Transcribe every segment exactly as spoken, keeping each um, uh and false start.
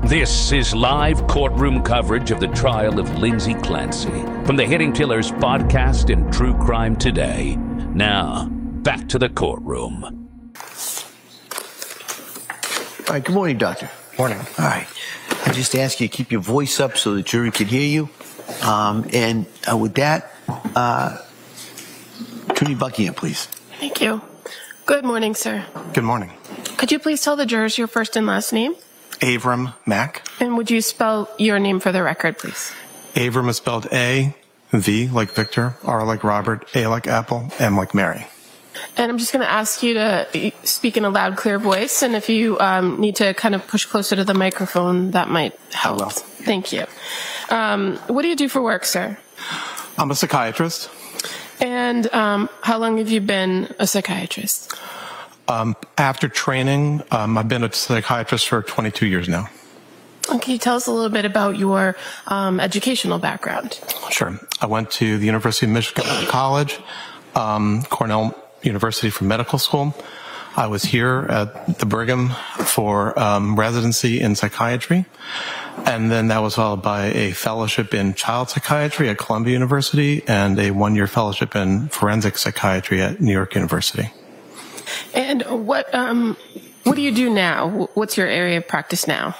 This is live courtroom coverage of the trial of Lindsay Clancy from the Hitting Killers podcast and True Crime Today. Now, back to the courtroom. All right, good morning, Doctor. Morning. All right. I just ask you to keep your voice up so the jury can hear you. Um, and uh, with that, uh, Attorney Buckingham, please. Thank you. Good morning, sir. Good morning. Could you please tell the jurors your first and last name? Avram Mack. And would you spell your name for the record, please? Avram is spelled A, V like Victor, R like Robert, A like Apple, M like Mary. And I'm just going to ask you to speak in a loud, clear voice. And if you um, need to kind of push closer to the microphone, that might help. I will. Thank you. Um, what do you do for work, sir? I'm a psychiatrist. And um, how long have you been a psychiatrist? Um, after training, um, I've been a psychiatrist for twenty-two years now. And can you tell us a little bit about your um, educational background? Sure. I went to the University of Michigan College, um, Cornell University for medical school. I was here at the Brigham for um, residency in psychiatry, and then that was followed by a fellowship in child psychiatry at Columbia University and a one-year fellowship in forensic psychiatry at New York University. And what um, what do you do now? What's your area of practice now?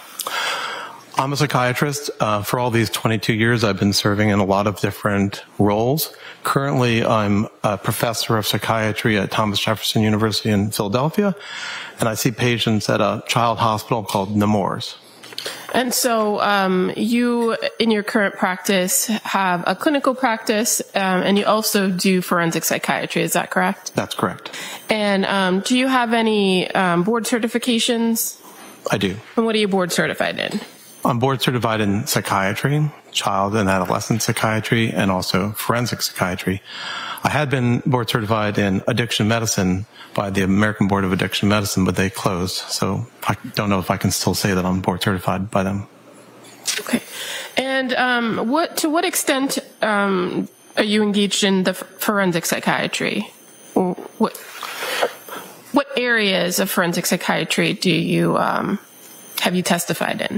I'm a psychiatrist. Uh, for all these twenty-two years, I've been serving in a lot of different roles. Currently, I'm a professor of psychiatry at Thomas Jefferson University in Philadelphia, and I see patients at a child hospital called Nemours. And so um, you, in your current practice, have a clinical practice, um, and you also do forensic psychiatry. Is that correct? That's correct. And um, do you have any um, board certifications? I do. And what are you board certified in? I'm board certified in psychiatry, child and adolescent psychiatry, and also forensic psychiatry. I had been board certified in addiction medicine by the American Board of Addiction Medicine, but they closed. So I don't know if I can still say that I'm board certified by them. Okay. And um, what to what extent um, are you engaged in the f- forensic psychiatry? What what areas of forensic psychiatry do you um, have you testified in?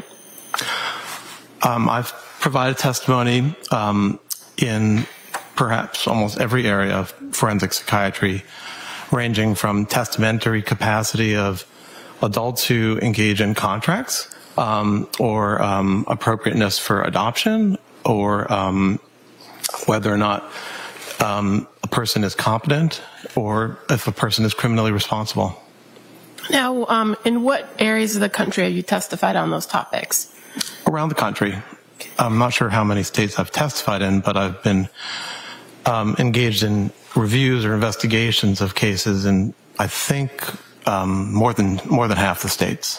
Um, I've provided testimony um, in perhaps almost every area of forensic psychiatry, ranging from testamentary capacity of adults who engage in contracts, um, or um, appropriateness for adoption, or um, whether or not um, a person is competent, or if a person is criminally responsible. Now, um, in what areas of the country have you testified on those topics? Around the country. I'm not sure how many states I've testified in, but I've been um, engaged in reviews or investigations of cases in, I think, um, more than more than half the states.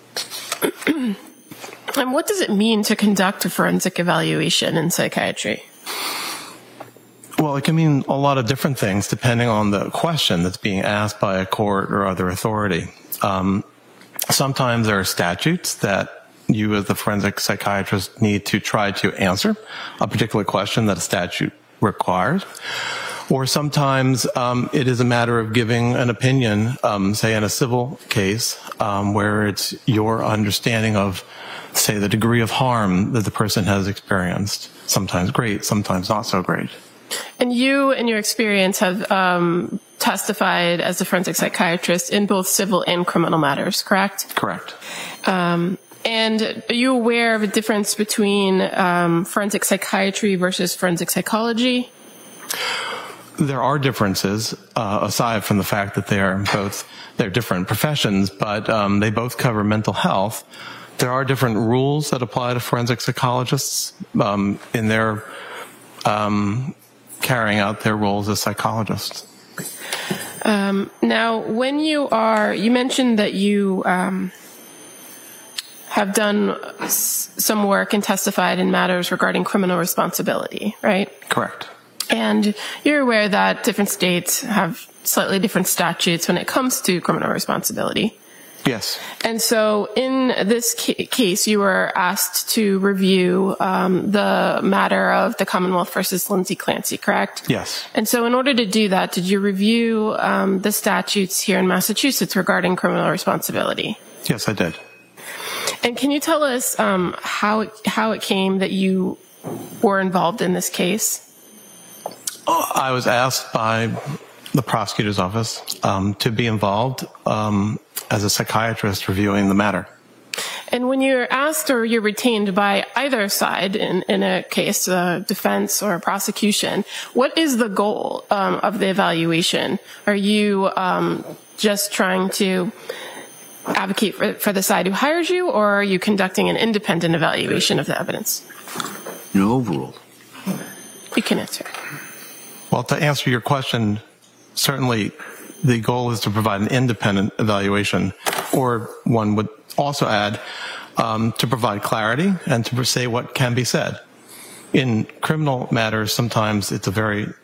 And what does it mean to conduct a forensic evaluation in psychiatry? Well, it can mean a lot of different things depending on the question that's being asked by a court or other authority. Um, sometimes there are statutes that you as the forensic psychiatrist need to try to answer a particular question that a statute requires. Or sometimes um, it is a matter of giving an opinion, um, say in a civil case, um, where it's your understanding of, say, the degree of harm that the person has experienced. Sometimes great, sometimes not so great. And you, in your experience, have um, testified as a forensic psychiatrist in both civil and criminal matters, correct? Correct. Um, and are you aware of a difference between um, forensic psychiatry versus forensic psychology? There are differences, uh, aside from the fact that they are both, they're different professions, but um, they both cover mental health. There are different rules that apply to forensic psychologists um, in their um, carrying out their roles as psychologists. Um, now, when you are, you mentioned that you um, have done s- some work and testified in matters regarding criminal responsibility, right? Correct. And you're aware that different states have slightly different statutes when it comes to criminal responsibility. Yes. And so in this ca- case, you were asked to review um, the matter of the Commonwealth versus Lindsay Clancy, correct? Yes. And so in order to do that, did you review um, the statutes here in Massachusetts regarding criminal responsibility? Yes, I did. And can you tell us um, how it, how it came that you were involved in this case? I was asked by the prosecutor's office um, to be involved um, as a psychiatrist reviewing the matter. And when you're asked or you're retained by either side in, in a case, a defense or a prosecution, what is the goal um, of the evaluation? Are you um, just trying to advocate for, for the side who hires you, or are you conducting an independent evaluation of the evidence? No, overall. You can answer. Well, to answer your question, certainly the goal is to provide an independent evaluation, or one would also add um, to provide clarity and to say what can be said. In criminal matters, sometimes it's a very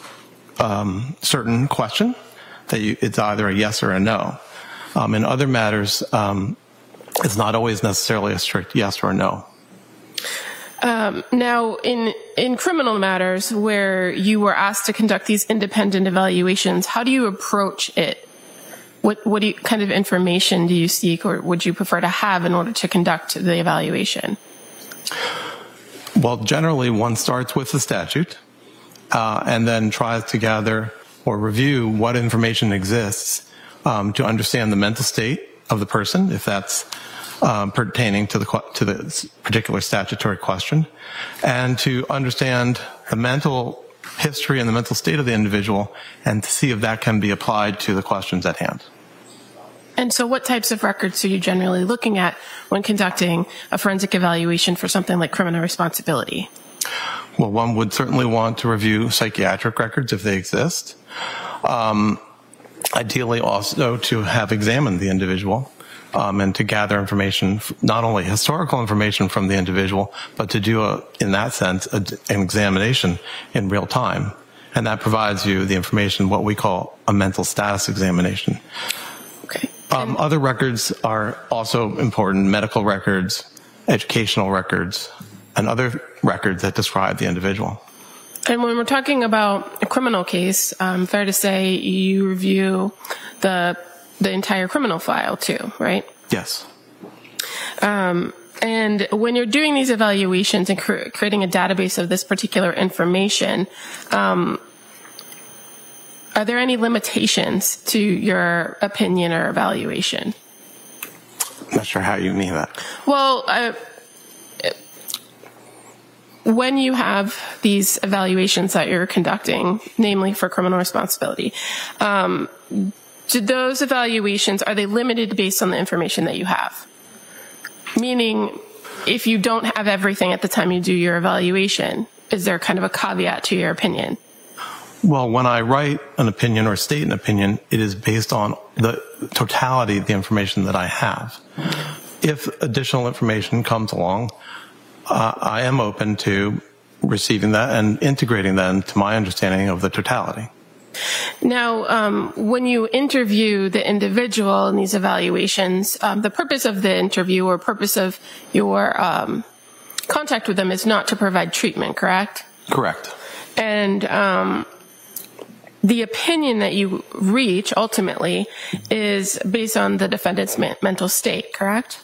um, certain question that you, it's either a yes or a no. Um, in other matters, um, it's not always necessarily a strict yes or no. Um, now, in in criminal matters where you were asked to conduct these independent evaluations, how do you approach it? What what do you, kind of information do you seek, or would you prefer to have in order to conduct the evaluation? Well, generally, one starts with the statute uh, and then tries to gather or review what information exists um, to understand the mental state of the person, if that's um, pertaining to the to the particular statutory question, and to understand the mental history and the mental state of the individual, and to see if that can be applied to the questions at hand. And so what types of records are you generally looking at when conducting a forensic evaluation for something like criminal responsibility? Well, one would certainly want to review psychiatric records if they exist. Um, ideally also to have examined the individual um, and to gather information, not only historical information from the individual, but to do, a, in that sense, a, an examination in real time. And that provides you the information, what we call a mental status examination. Okay. Um, other records are also important, medical records, educational records, and other records that describe the individual. And when we're talking about a criminal case, um, fair to say you review the the entire criminal file too, right? Yes. Um, and when you're doing these evaluations and cre- creating a database of this particular information, um, are there any limitations to your opinion or evaluation? I'm not sure how you mean that. Well, uh, when you have these evaluations that you're conducting, namely for criminal responsibility, um, do those evaluations, are they limited based on the information that you have? Meaning, if you don't have everything at the time you do your evaluation, is there kind of a caveat to your opinion? Well, when I write an opinion or state an opinion, it is based on the totality of the information that I have. If additional information comes along, uh, I am open to receiving that and integrating that into my understanding of the totality. Now, um, when you interview the individual in these evaluations, um, the purpose of the interview or purpose of your um, contact with them is not to provide treatment, correct? Correct. And um, the opinion that you reach ultimately is based on the defendant's me- mental state, correct?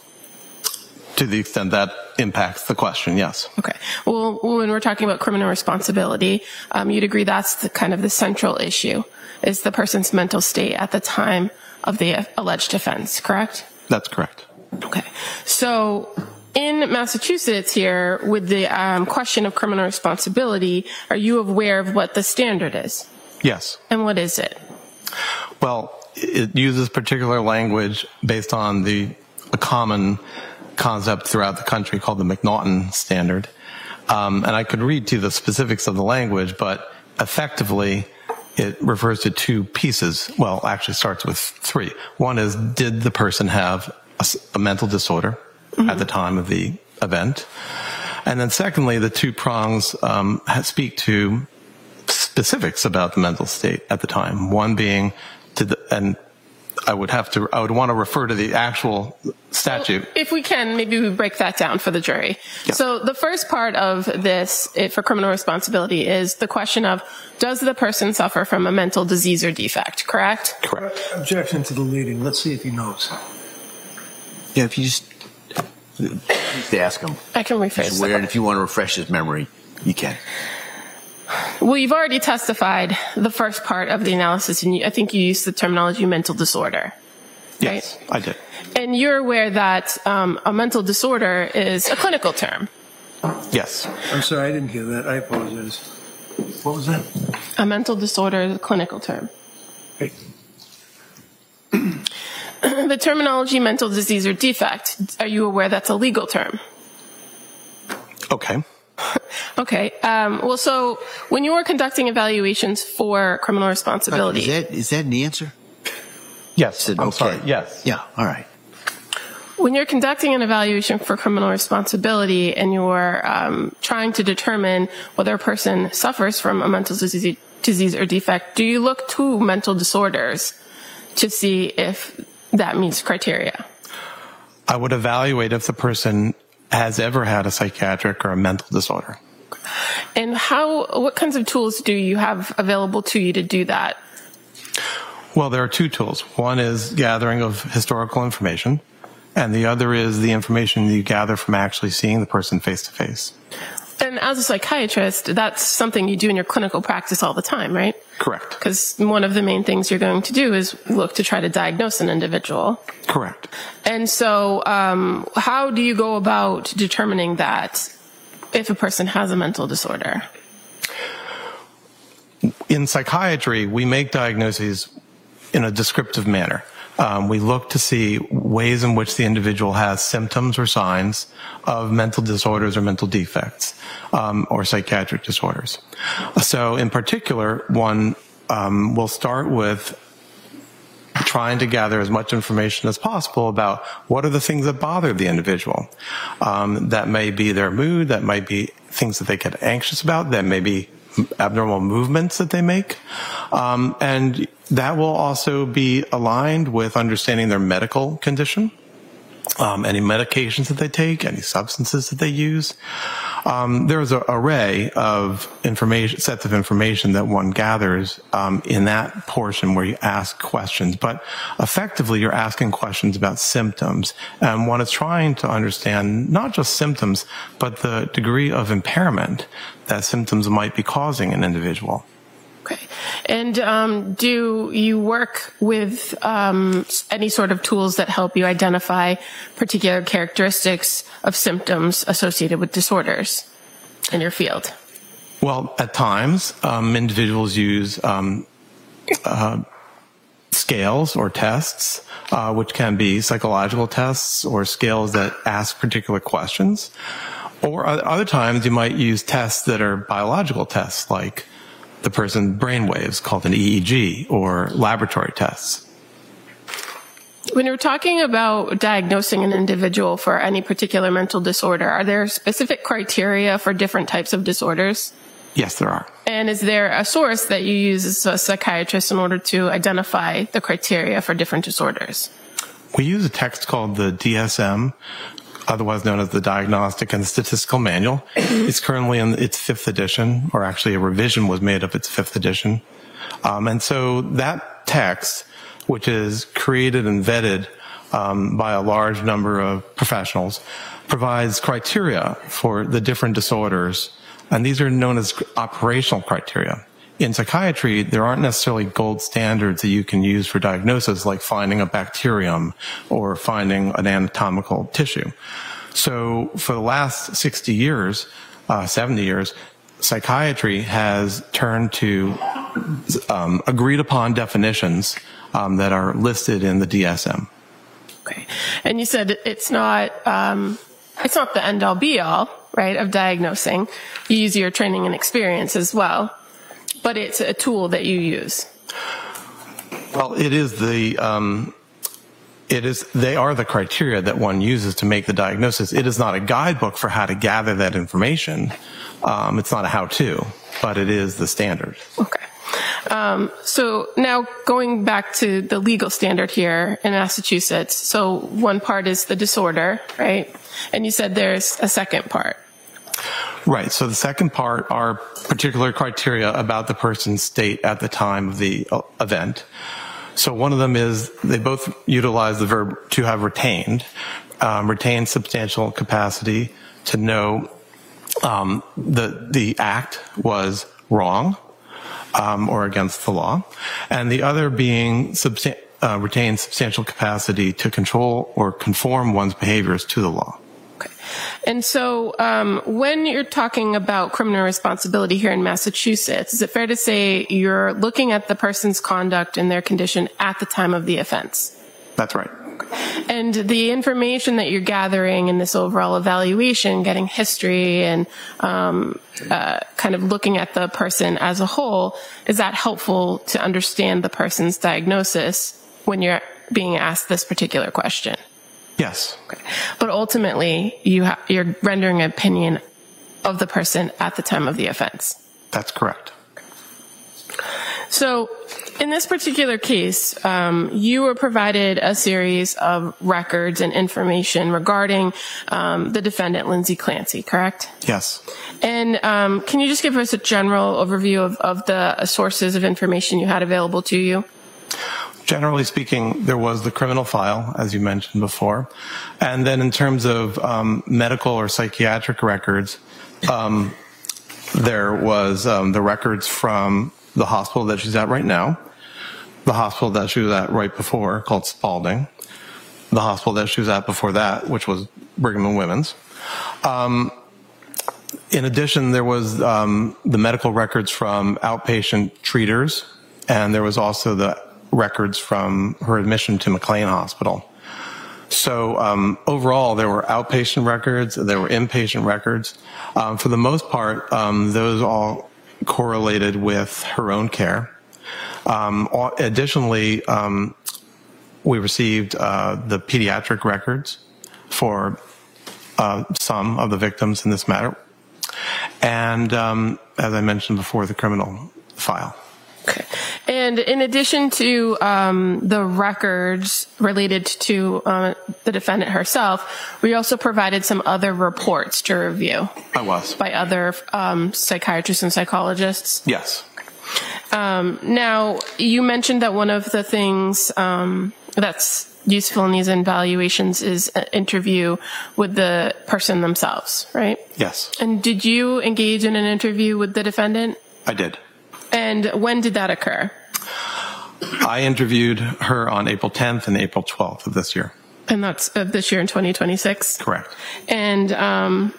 To the extent that impacts the question, yes. Okay. Well, when we're talking about criminal responsibility, um, you'd agree that's the kind of the central issue, is the person's mental state at the time of the alleged offense, correct? That's correct. Okay. So in Massachusetts here, with the um, question of criminal responsibility, are you aware of what the standard is? Yes. And what is it? Well, it uses particular language based on the a common concept throughout the country called the McNaughton standard. Um, and I could read to you the specifics of the language, but effectively it refers to two pieces. Well, actually starts with three. One is, did the person have a, a mental disorder mm-hmm. at the time of the event? And then secondly, the two prongs um, speak to specifics about the mental state at the time. One being, to the, and I would have to, I would want to refer to the actual statute. Well, if we can, maybe we break that down for the jury. Yeah. So the first part of this for criminal responsibility is the question of, does the person suffer from a mental disease or defect, correct? Correct. Objection to the leading. Let's see if he knows. Yeah, if you just Just ask him. I can rephrase He's aware, and if you want to refresh his memory, you can. Well, you've already testified the first part of the analysis, and you, I think you used the terminology mental disorder. Right? Yes, I did. And you're aware that um, a mental disorder is a clinical term. Yes. I'm sorry, I didn't hear that. I apologize. What was that? A mental disorder is a clinical term. Hey. The terminology mental disease or defect, are you aware that's a legal term? Okay. Okay. Um, well, so when you were conducting evaluations for criminal responsibility. Is that, is that an answer? Yes. Said, I'm okay. sorry. Yes. Yeah, all right. When you're conducting an evaluation for criminal responsibility and you're um, trying to determine whether a person suffers from a mental disease, disease or defect, do you look to mental disorders to see if that meets criteria? I would evaluate if the person has ever had a psychiatric or a mental disorder. And how? What kinds of tools do you have available to you to do that? Well, there are two tools. One is gathering of historical information, and the other is the information you gather from actually seeing the person face to face. And as a psychiatrist, that's something you do in your clinical practice all the time, right? Correct. Because one of the main things you're going to do is look to try to diagnose an individual. Correct. And so um, how do you go about determining that if a person has a mental disorder? In psychiatry, we make diagnoses in a descriptive manner. Um, we look to see ways in which the individual has symptoms or signs of mental disorders or mental defects um, or psychiatric disorders. So in particular, one um, will start with trying to gather as much information as possible about what are the things that bother the individual. Um, that may be their mood, that might be things that they get anxious about, that may be abnormal movements that they make. Um, and that will also be aligned with understanding their medical condition, um, any medications that they take, any substances that they use. Um, there's an array of information, sets of information that one gathers um, in that portion where you ask questions. But effectively, you're asking questions about symptoms, and one is trying to understand not just symptoms, but the degree of impairment that symptoms might be causing an individual. Okay. And um, do you work with um, any sort of tools that help you identify particular characteristics of symptoms associated with disorders in your field? Well, at times, um, individuals use um, uh, scales or tests, uh, which can be psychological tests or scales that ask particular questions. Or other times, you might use tests that are biological tests, like the person's brain waves, called an E E G, or laboratory tests. When you're talking about diagnosing an individual for any particular mental disorder, are there specific criteria for different types of disorders? Yes, there are. And is there a source that you use as a psychiatrist in order to identify the criteria for different disorders? We use a text called the D S M, otherwise known as the Diagnostic and Statistical Manual. It's currently in its fifth edition, or actually a revision was made of its fifth edition. Um, and so that text, which is created and vetted um, by a large number of professionals, provides criteria for the different disorders, and these are known as operational criteria. In psychiatry, there aren't necessarily gold standards that you can use for diagnosis, like finding a bacterium or finding an anatomical tissue. So for the last sixty years, uh, seventy years, psychiatry has turned to um, agreed upon definitions um, that are listed in the D S M. Okay. And you said it's not, um, it's not the end all be all, right, of diagnosing. You use your training and experience as well. But it's a tool that you use. Well, it is the, um, it is, they are the criteria that one uses to make the diagnosis. It is not a guidebook for how to gather that information. Um, it's not a how-to, but it is the standard. Okay. Um, so now going back to the legal standard here in Massachusetts. So one part is the disorder, right? And you said there's a second part. Right. So the second part are particular criteria about the person's state at the time of the event. So one of them is they both utilize the verb to have retained. um, retained substantial capacity to know um, the the act was wrong um, or against the law, and the other being substan- uh, retained substantial capacity to control or conform one's behaviors to the law. And so um, when you're talking about criminal responsibility here in Massachusetts, is it fair to say you're looking at the person's conduct and their condition at the time of the offense? That's right. And the information that you're gathering in this overall evaluation, getting history and um, uh, kind of looking at the person as a whole, is that helpful to understand the person's diagnosis when you're being asked this particular question? Yes. Okay. But ultimately, you ha- you're rendering an opinion of the person at the time of the offense. That's correct. So, in this particular case, um, you were provided a series of records and information regarding um, the defendant, Lindsay Clancy, correct? Yes. And um, can you just give us a general overview of, of the sources of information you had available to you? Generally speaking, there was the criminal file, as you mentioned before. And then in terms of um, medical or psychiatric records, um, there was um, the records from the hospital that she's at right now, the hospital that she was at right before, called Spalding, the hospital that she was at before that, which was Brigham and Women's. Um, in addition, there was um, the medical records from outpatient treaters, and there was also the records from her admission to McLean Hospital. So um, overall, there were outpatient records, there were inpatient records. Um, for the most part, um, those all correlated with her own care. Um, additionally, um, we received uh, the pediatric records for uh, some of the victims in this matter. And um, as I mentioned before, the criminal file. Okay. And in addition to um, the records related to uh, the defendant herself, we also provided some other reports to review. I was. By other um, psychiatrists and psychologists? Yes. Um, now, you mentioned that one of the things um, that's useful in these evaluations is an interview with the person themselves, right? Yes. And did you engage in an interview with the defendant? I did. And when did that occur? I interviewed her on April tenth and April twelfth of this year. And that's of this year in twenty twenty-six? Correct. And um,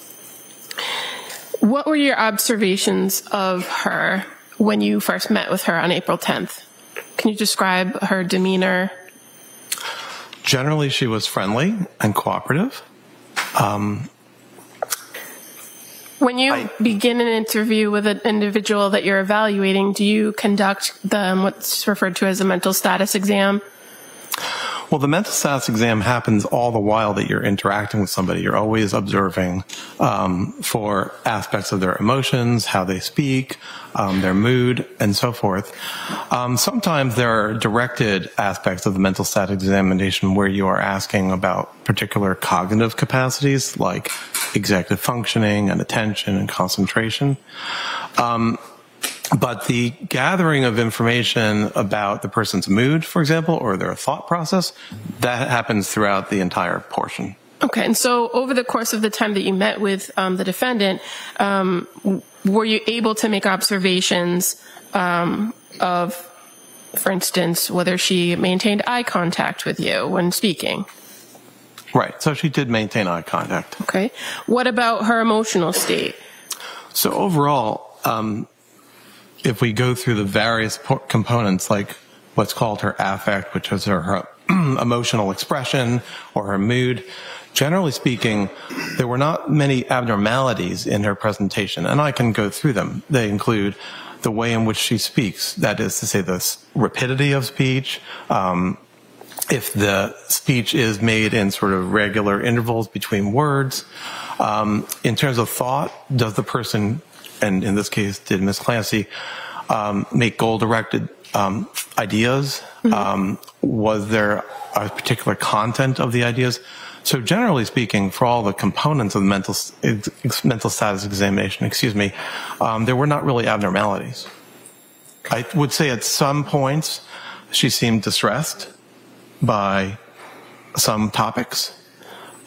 what were your observations of her when you first met with her on April tenth? Can you describe her demeanor? Generally, she was friendly and cooperative. Um, When you I, begin an interview with an individual that you're evaluating, do you conduct the, what's referred to as a mental status exam? Well, the mental status exam happens all the while that you're interacting with somebody. You're always observing um, for aspects of their emotions, how they speak, um, their mood, and so forth. Um, sometimes there are directed aspects of the mental status examination where you are asking about particular cognitive capacities like executive functioning and attention and concentration. Um, But the gathering of information about the person's mood, for example, or their thought process, that happens throughout the entire portion. Okay, and so over the course of the time that you met with um, the defendant, um, were you able to make observations um, of, for instance, whether she maintained eye contact with you when speaking? Right, so she did maintain eye contact. Okay. What about her emotional state? So overall, um, if we go through the various po- components, like what's called her affect, which is her, her emotional expression or her mood, generally speaking, there were not many abnormalities in her presentation, and I can go through them. They include the way in which she speaks, that is to say, the rapidity of speech, um, if the speech is made in sort of regular intervals between words. Um, in terms of thought, does the person, and in this case, did Miz Clancy, um, make goal-directed um, ideas? Mm-hmm. Um, was there a particular content of the ideas? So generally speaking, for all the components of the mental ex, mental status examination, excuse me, um, there were not really abnormalities. I would say at some points she seemed distressed by some topics,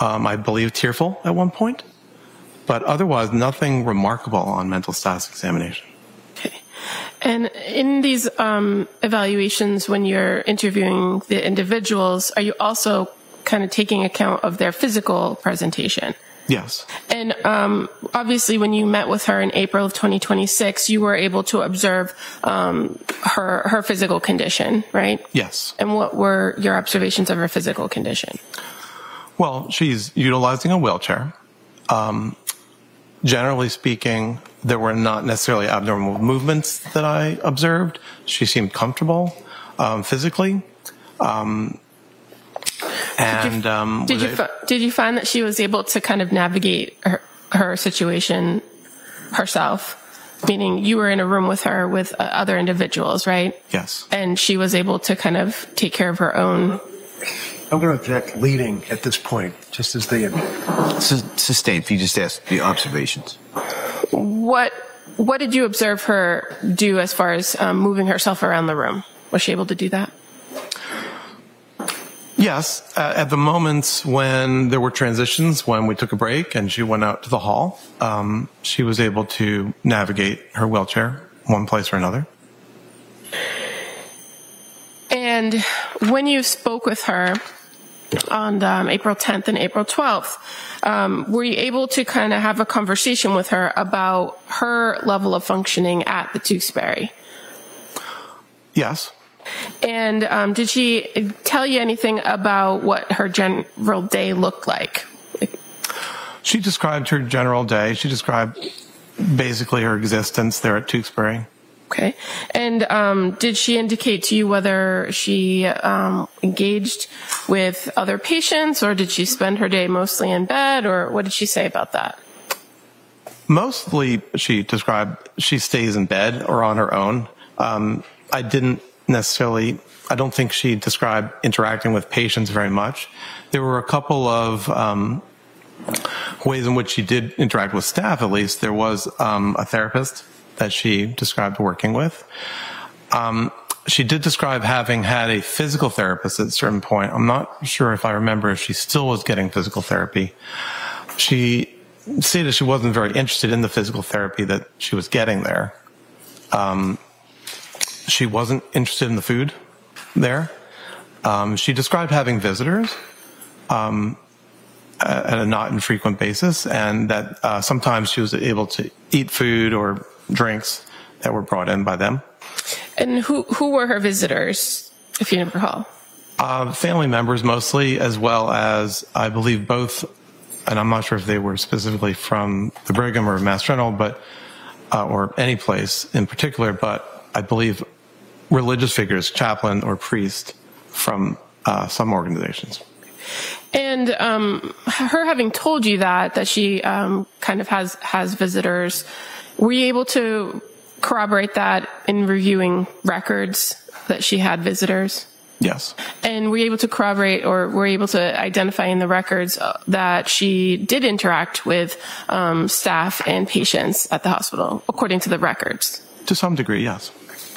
Um, I believe tearful at one point, but otherwise nothing remarkable on mental status examination. Okay. And in these um, evaluations, when you're interviewing the individuals, are you also kind of taking account of their physical presentation? Yes. And um, obviously, when you met with her in April of twenty twenty-six, you were able to observe um, her her physical condition, right? Yes. And what were your observations of her physical condition? Well, she's utilizing a wheelchair. Um, generally speaking, there were not necessarily abnormal movements that I observed. She seemed comfortable um, physically. Um, and did you, um, did, you it, fi- did you find that she was able to kind of navigate her, her situation herself? Meaning you were in a room with her with uh, other individuals, right? Yes. And she was able to kind of take care of her own. I'm going to object leading at this point, just as they Sus- Sustained, if you just ask the observations. What what did you observe her do as far as um, moving herself around the room? Was she able to do that? Yes. Uh, at the moments when there were transitions, when we took a break and she went out to the hall, um, she was able to navigate her wheelchair one place or another. And when you spoke with her on um, April tenth and April twelfth, um, were you able to kind of have a conversation with her about her level of functioning at the Tewksbury? Yes. And um, did she tell you anything about what her general day looked like? She described her general day. She described basically her existence there at Tewksbury. Okay. And um, did she indicate to you whether she um, engaged with other patients, or did she spend her day mostly in bed, or what did she say about that? Mostly, she described she stays in bed or on her own. Um, I didn't necessarily, I don't think she described interacting with patients very much. There were a couple of um, ways in which she did interact with staff, at least. There was um, a therapist that she described working with. Um, she did describe having had a physical therapist at a certain point. I'm not sure if I remember if she still was getting physical therapy. She stated she wasn't very interested in the physical therapy that she was getting there. Um, she wasn't interested in the food there. Um, she described having visitors um, at a not infrequent basis, and that uh, sometimes she was able to eat food or drinks that were brought in by them. And who who were her visitors, if you recall? Uh, family members mostly, as well as, I believe, both, and I'm not sure if they were specifically from the Brigham or Mass General, but uh, or any place in particular, but I believe religious figures, chaplain or priest from uh, some organizations. And um, her having told you that, that she um, kind of has, has visitors, were you able to corroborate that in reviewing records that she had visitors? Yes. And were you able to corroborate, or were you able to identify in the records that she did interact with um, staff and patients at the hospital, according to the records? To some degree, yes.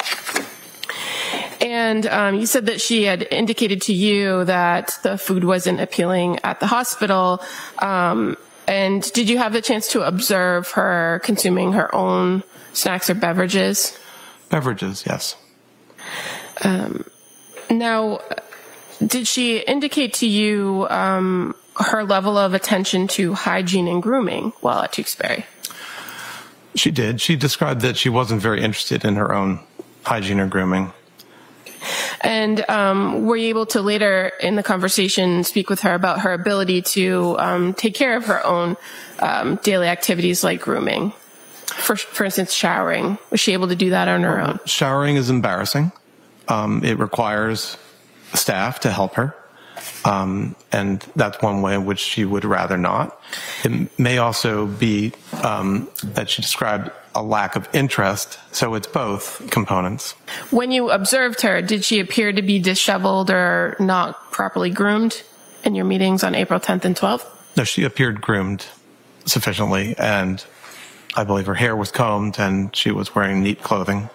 And um, you said that she had indicated to you that the food wasn't appealing at the hospital. Um, and did you have the chance to observe her consuming her own snacks or beverages? Beverages, yes. Um, now, did she indicate to you um, her level of attention to hygiene and grooming while at Tewksbury? She did. She described that she wasn't very interested in her own hygiene or grooming. And um, were you able to later in the conversation speak with her about her ability to um, take care of her own um, daily activities like grooming? For, for instance, showering. Was she able to do that on her own? Showering is embarrassing. Um, it requires staff to help her. Um, and that's one way in which she would rather not. It may also be um, that she described a lack of interest, so it's both components. When you observed her, did she appear to be disheveled or not properly groomed in your meetings on April tenth and twelfth? No, she appeared groomed sufficiently, and I believe her hair was combed and she was wearing neat clothing.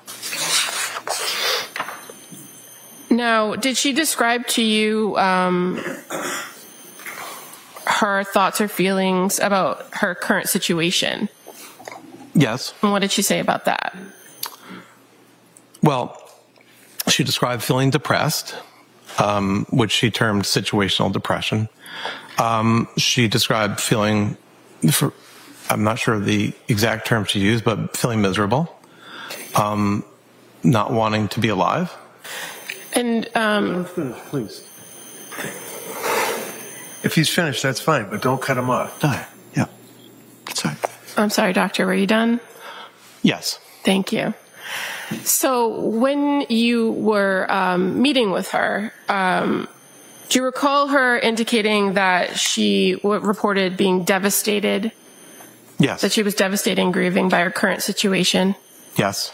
Now, did she describe to you um, her thoughts or feelings about her current situation. Yes. And what did she say about that? Well, she described feeling depressed, um, which she termed situational depression. Um, she described feeling, for, I'm not sure the exact term she used, but feeling miserable, um, not wanting to be alive. And um, Let him finish, please. If he's finished, that's fine, but don't cut him off. No, yeah. Sorry. I'm sorry, doctor, were you done? Yes. Thank you. So when you were um, meeting with her, um, do you recall her indicating that she w- reported being devastated, Yes. that she was devastated and grieving by her current situation? Yes.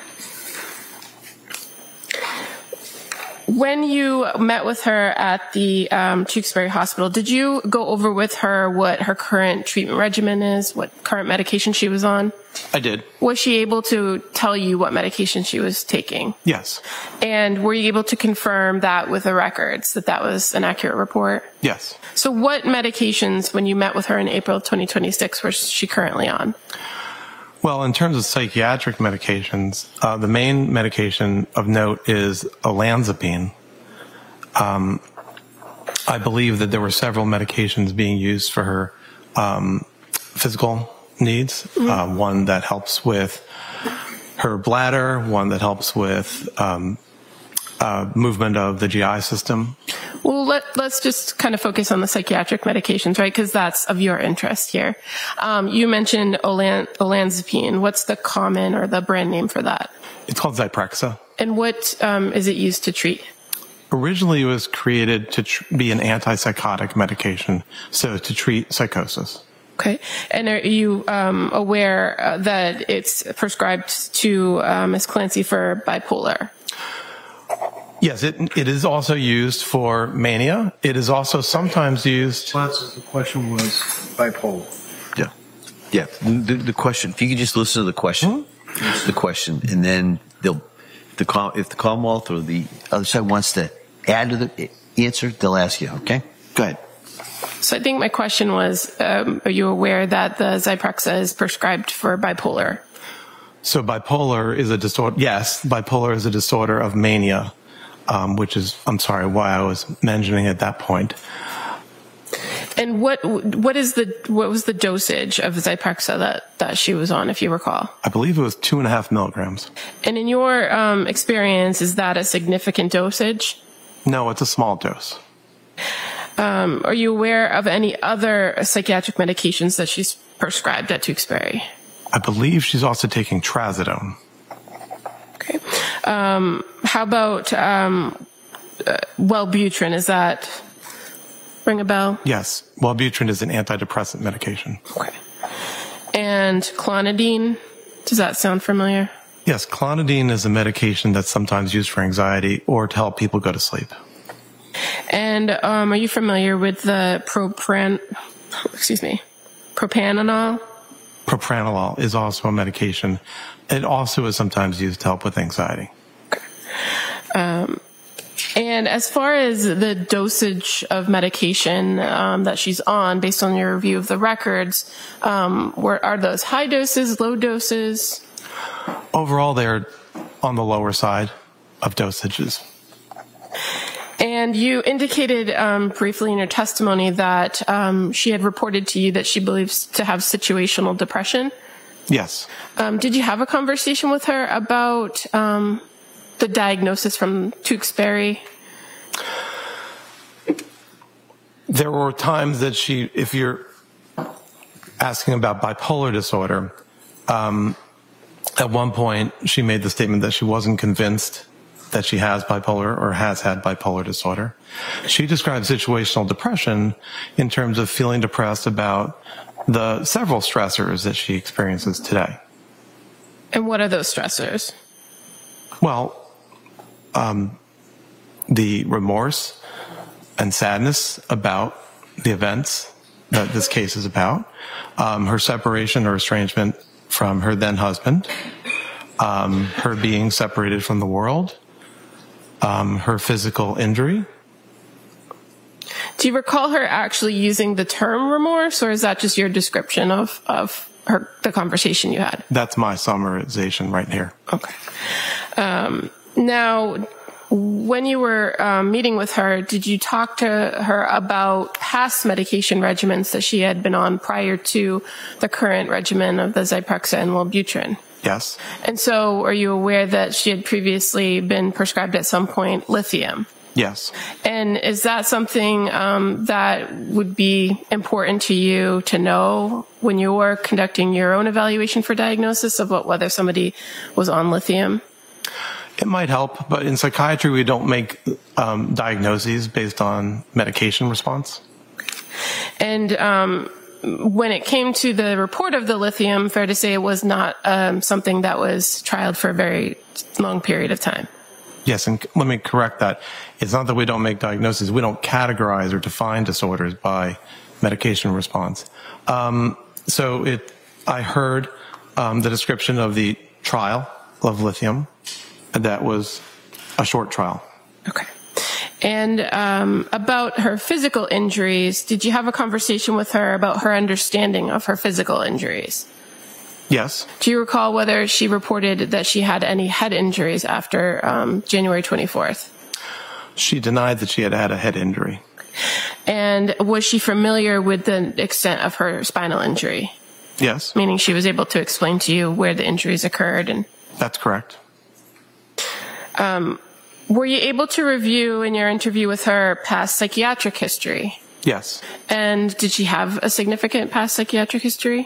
When you met with her at the um, Tewksbury Hospital, did you go over with her what her current treatment regimen is, what current medication she was on? I did. Was she able to tell you what medication she was taking? Yes. And were you able to confirm that with the records, that that was an accurate report? Yes. So what medications, when you met with her in April twenty twenty-six, was she currently on? Well, in terms of psychiatric medications, uh, the main medication of note is olanzapine. Um, I believe that there were several medications being used for her um, physical needs. Mm-hmm. Uh, one that helps with her bladder, one that helps with um, uh, movement of the G I system. Well, let, let's just kind of focus on the psychiatric medications, right? Because that's of your interest here. Um, you mentioned olan- olanzapine. What's the common or the brand name for that? It's called Zyprexa. And what um, is it used to treat? Originally, it was created to tr- be an antipsychotic medication, so to treat psychosis. Okay. And are you um, aware uh, that it's prescribed to uh, Miz Clancy for bipolar? Yes, it it is also used for mania. It is also sometimes used. The question was bipolar. Yeah. Yeah. The, the question, if you could just listen to the question, mm-hmm. the question, and then they'll, the call, if the Commonwealth or the other side wants to add to the answer, they'll ask you, okay? Go ahead. So I think my question was, um, are you aware that the Zyprexa is prescribed for bipolar? So bipolar is a disorder. Yes, bipolar is a disorder of mania. Um, which is, I'm sorry, why I was mentioning at that point. And what what is the what was the dosage of Zyprexa that, that she was on, if you recall? I believe it was two and a half milligrams. And in your um, experience, is that a significant dosage? No, it's a small dose. Um, are you aware of any other psychiatric medications that she's prescribed at Tewksbury? I believe she's also taking trazodone. Okay. Um, how about um, uh, Wellbutrin? Is that ring a bell? Yes. Wellbutrin is an antidepressant medication. Okay. And clonidine? Does that sound familiar? Yes. Clonidine is a medication that's sometimes used for anxiety or to help people go to sleep. And um, are you familiar with the propran? Excuse me, propranolol? Propranolol is also a medication. It also is sometimes used to help with anxiety. Um, and as far as the dosage of medication um, that she's on, based on your review of the records, um, where are those high doses, low doses? Overall, they're on the lower side of dosages. And you indicated um, briefly in your testimony that um, she had reported to you that she believes to have situational depression. Yes. Um, did you have a conversation with her about um, the diagnosis from Tewksbury? There were times that she, if you're asking about bipolar disorder, um, at one point she made the statement that she wasn't convinced that she has bipolar or has had bipolar disorder. She described situational depression in terms of feeling depressed about the several stressors that she experiences today. And what are those stressors? Well, um, the remorse and sadness about the events that this case is about, um, her separation or estrangement from her then husband, um, her being separated from the world, um, her physical injury. Do you recall her actually using the term remorse, or is that just your description of, of her, the conversation you had? That's my summarization right here. Okay. Um, now, when you were um, meeting with her, did you talk to her about past medication regimens that she had been on prior to the current regimen of the Zyprexa and Wellbutrin? Yes. And so are you aware that she had previously been prescribed at some point lithium? Yes. And is that something um, that would be important to you to know when you're conducting your own evaluation for diagnosis of what, whether somebody was on lithium? It might help, but in psychiatry, we don't make um, diagnoses based on medication response. And um, when it came to the report of the lithium, fair to say it was not um, something that was trialed for a very long period of time. Yes, and let me correct that. It's not that we don't make diagnoses. We don't categorize or define disorders by medication response. Um, so it, I heard um, the description of the trial of lithium. That was a short trial. Okay. And um, about her physical injuries, did you have a conversation with her about her understanding of her physical injuries? Yes. Do you recall whether she reported that she had any head injuries after um, January twenty-fourth? She denied that she had had a head injury. And was she familiar with the extent of her spinal injury? Yes. Meaning she was able to explain to you where the injuries occurred? And that's correct. Um, were you able to review in your interview with her past psychiatric history? Yes. And did she have a significant past psychiatric history?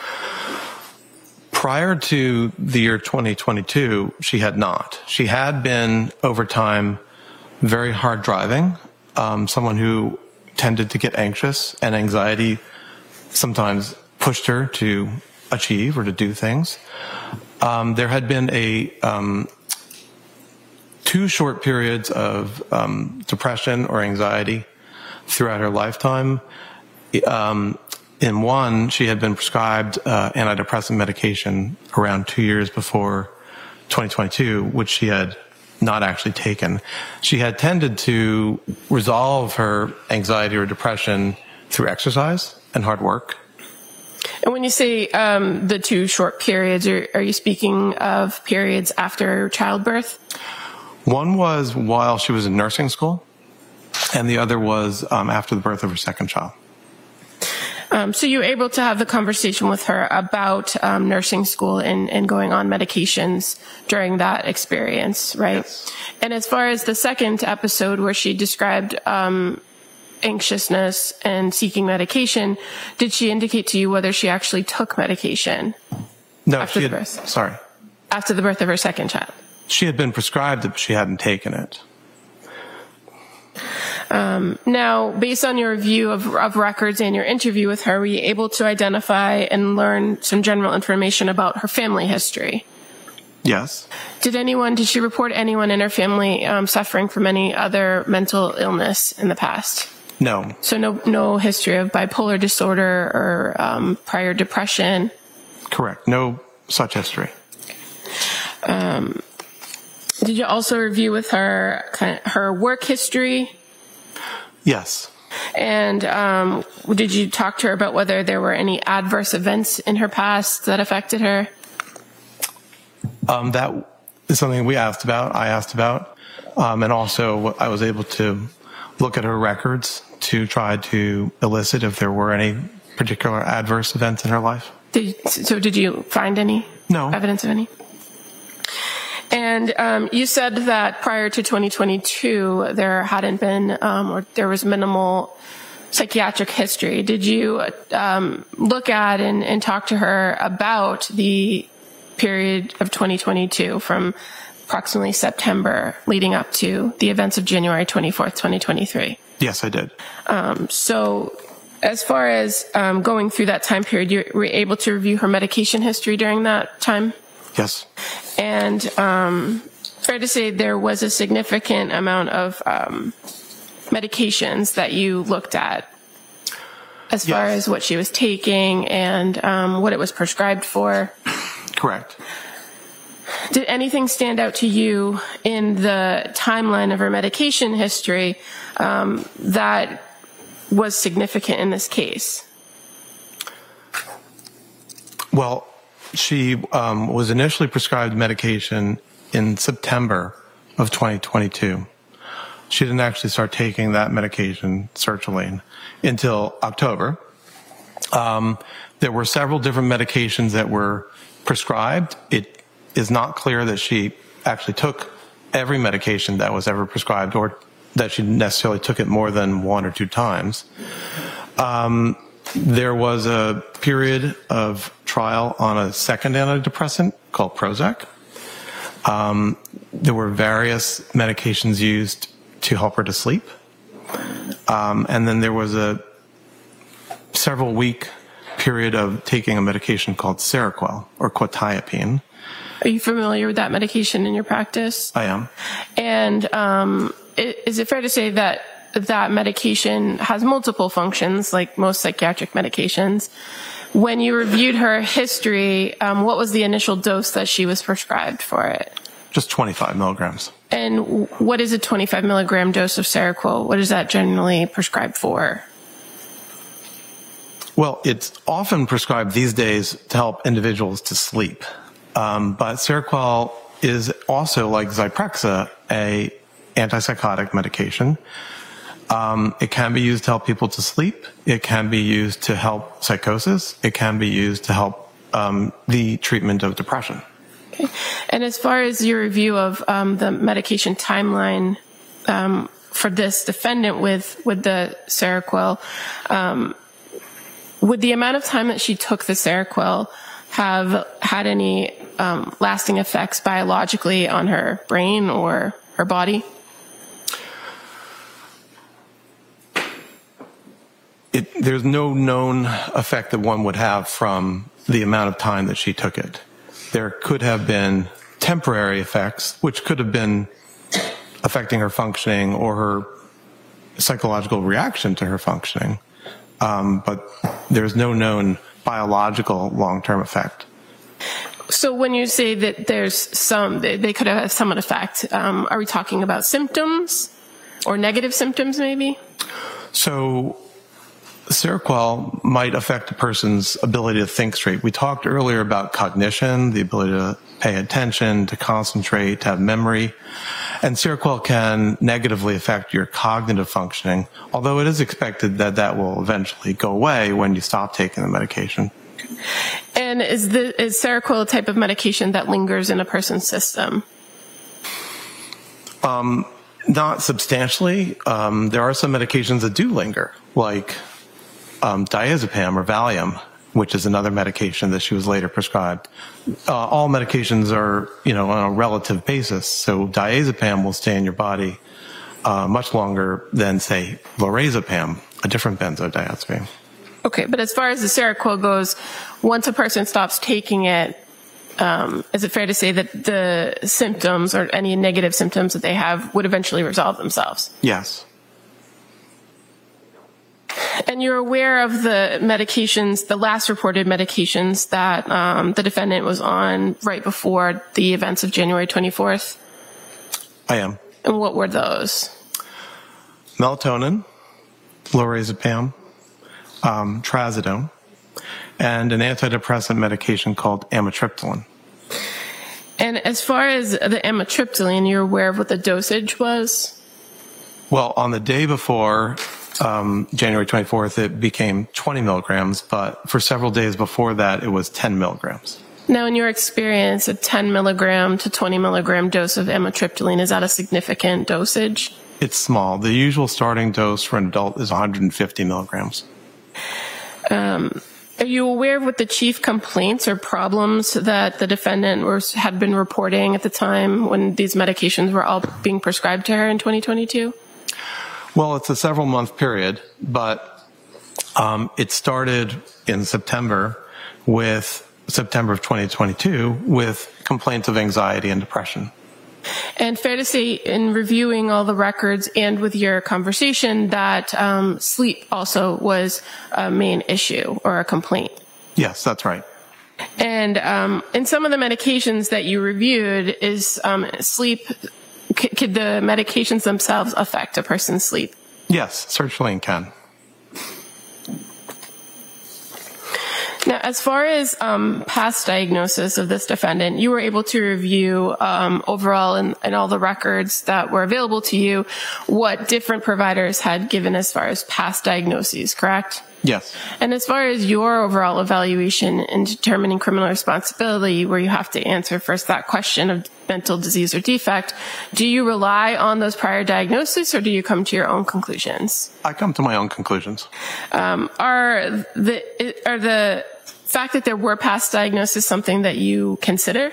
Prior to the year twenty twenty-two, she had not. She had been, over time, very hard driving, um, someone who tended to get anxious, and anxiety sometimes pushed her to achieve or to do things. Um, there had been a um, two short periods of um, depression or anxiety throughout her lifetime. Um, in one, she had been prescribed uh, antidepressant medication around two years before twenty twenty-two, which she had not actually taken. She had tended to resolve her anxiety or depression through exercise and hard work. And when you say um, the two short periods, are, are you speaking of periods after childbirth? One was while she was in nursing school, and the other was um, after the birth of her second child. Um, so you were able to have the conversation with her about um, nursing school and, and going on medications during that experience, right? Yes. And as far as the second episode where she described um, anxiousness and seeking medication, did she indicate to you whether she actually took medication? No, after she the had, birth? sorry. After the birth of her second child? She had been prescribed it, but she hadn't taken it. Um, now, based on your review of, of records and your interview with her, were you able to identify and learn some general information about her family history? Yes. Did anyone, did she report anyone in her family um, suffering from any other mental illness in the past? No. So no, no history of bipolar disorder or um, prior depression? Correct. No such history. Um, did you also review with her kind of her work history? Yes. And um, did you talk to her about whether there were any adverse events in her past that affected her? Um, that is something we asked about, I asked about. Um, and also I was able to look at her records to try to elicit if there were any particular adverse events in her life. Did, so did you find any? No. Evidence of any? And um, you said that prior to twenty twenty-two, there hadn't been, um, or there was minimal psychiatric history. Did you um, look at and, and talk to her about the period of twenty twenty-two from approximately September leading up to the events of January twenty-fourth, twenty twenty-three? Yes, I did. Um, so as far as um, going through that time period, you were able to review her medication history during that time? Yes. And um, fair to say there was a significant amount of um, medications that you looked at as far Yes. as what she was taking and um, what it was prescribed for. Correct. Did anything stand out to you in the timeline of her medication history um, that was significant in this case? Well, she um, was initially prescribed medication in September of twenty twenty-two. She didn't actually start taking that medication, sertraline, until October. Um, there were several different medications that were prescribed. It is not clear that she actually took every medication that was ever prescribed, or that she necessarily took it more than one or two times. Um, there was a period of trial on a second antidepressant called Prozac. Um, there were various medications used to help her to sleep. Um, and then there was a several week period of taking a medication called Seroquel or quetiapine. Are you familiar with that medication in your practice? I am. And um, is it fair to say that that medication has multiple functions, like most psychiatric medications? When you reviewed her history, um, what was the initial dose that she was prescribed for it? Just twenty-five milligrams. And what is a twenty-five milligram dose of Seroquel? What is that generally prescribed for? Well, it's often prescribed these days to help individuals to sleep. Um, but Seroquel is also, like Zyprexa, a antipsychotic medication. Um, it can be used to help people to sleep. It can be used to help psychosis. It can be used to help um, the treatment of depression. Okay. And as far as your review of um, the medication timeline um, for this defendant with with the Seroquel, um, would the amount of time that she took the Seroquel have had any um, lasting effects biologically on her brain or her body? It, there's no known effect that one would have from the amount of time that she took it. There could have been temporary effects, which could have been affecting her functioning or her psychological reaction to her functioning. Um, but there's no known biological long-term effect. So when you say that there's some, they could have some effect, um, are we talking about symptoms or negative symptoms maybe? So Seroquel might affect a person's ability to think straight. We talked earlier about cognition, the ability to pay attention, to concentrate, to have memory. And Seroquel can negatively affect your cognitive functioning, although it is expected that that will eventually go away when you stop taking the medication. And is, the, is Seroquel a type of medication that lingers in a person's system? Um, not substantially. Um, there are some medications that do linger, like Um, diazepam or Valium, which is another medication that she was later prescribed. Uh, all medications are, you know, on a relative basis. So diazepam will stay in your body uh, much longer than, say, lorazepam, a different benzodiazepine. Okay, but as far as the Seroquel goes, once a person stops taking it, um, is it fair to say that the symptoms or any negative symptoms that they have would eventually resolve themselves? Yes. And you're aware of the medications, the last reported medications that um, the defendant was on right before the events of January twenty-fourth? I am. And what were those? Melatonin, lorazepam, um, trazodone, and an antidepressant medication called amitriptyline. And as far as the amitriptyline, you're aware of what the dosage was? Well, on the day before Um, January twenty-fourth, it became twenty milligrams, but for several days before that, it was ten milligrams. Now, in your experience, a ten milligram to twenty milligram dose of amitriptyline, is that a significant dosage? It's small. The usual starting dose for an adult is one hundred fifty milligrams. Um, are you aware of what the chief complaints or problems that the defendant was, had been reporting at the time when these medications were all being prescribed to her in twenty twenty-two? Well, it's a several month period, but um, it started in September with September of twenty twenty-two with complaints of anxiety and depression. And fair to say, in reviewing all the records and with your conversation, that um, sleep also was a main issue or a complaint. Yes, that's right. And um, in some of the medications that you reviewed, is um, sleep... Could the medications themselves affect a person's sleep? Yes, sertraline can. Now, as far as um, past diagnosis of this defendant, you were able to review um, overall in, in all the records that were available to you what different providers had given as far as past diagnoses, correct? Yes. And as far as your overall evaluation in determining criminal responsibility, where you have to answer first that question of mental disease or defect, do you rely on those prior diagnoses or do you come to your own conclusions? I come to my own conclusions. Um, are the are the fact that there were past diagnoses something that you consider?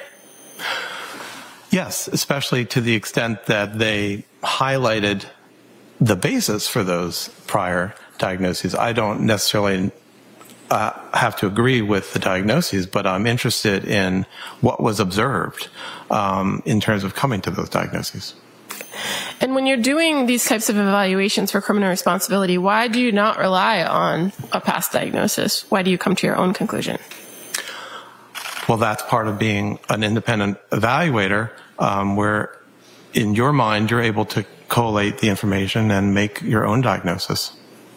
Yes, especially to the extent that they highlighted the basis for those prior diagnoses. I don't necessarily uh, have to agree with the diagnoses, but I'm interested in what was observed um, in terms of coming to those diagnoses. And when you're doing these types of evaluations for criminal responsibility, why do you not rely on a past diagnosis? Why do you come to your own conclusion? Well, that's part of being an independent evaluator, um, where in your mind you're able to collate the information and make your own diagnosis.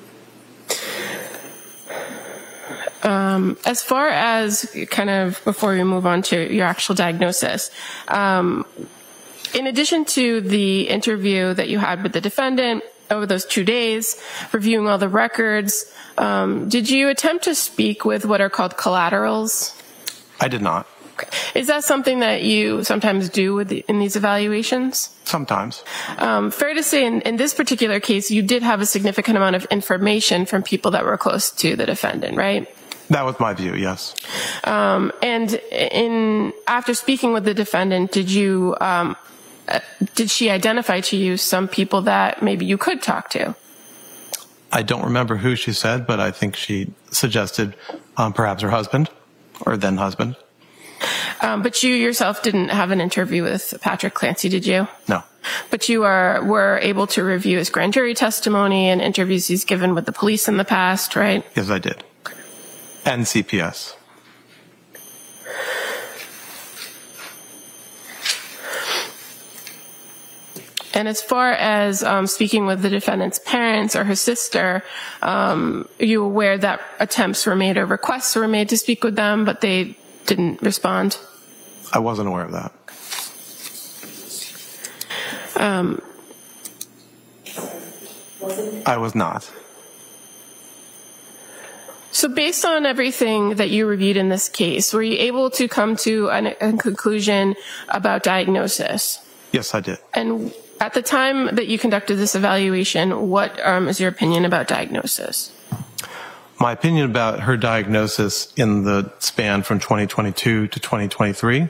Um, as far as kind of before we move on to your actual diagnosis, um, in addition to the interview that you had with the defendant over those two days, reviewing all the records, um, did you attempt to speak with what are called collaterals? I did not. Okay. Is that something that you sometimes do with the, in these evaluations? Sometimes. Um, fair to say, in, in this particular case, you did have a significant amount of information from people that were close to the defendant, right? That was my view, yes. Um, and in after speaking with the defendant, did you um, uh, did she identify to you some people that maybe you could talk to? I don't remember who she said, but I think she suggested um, perhaps her husband or then husband. Um, but you yourself didn't have an interview with Patrick Clancy, did you? No. But you are were able to review his grand jury testimony and interviews he's given with the police in the past, right? Yes, I did. And C P S. And as far as um, speaking with the defendant's parents or her sister, um, are you aware that attempts were made or requests were made to speak with them, but they didn't respond? I wasn't aware of that. Um, I was not. So based on everything that you reviewed in this case, were you able to come to an, a conclusion about diagnosis? Yes, I did. And at the time that you conducted this evaluation, what um, is your opinion about diagnosis? My opinion about her diagnosis in the span from twenty twenty-two to twenty twenty-three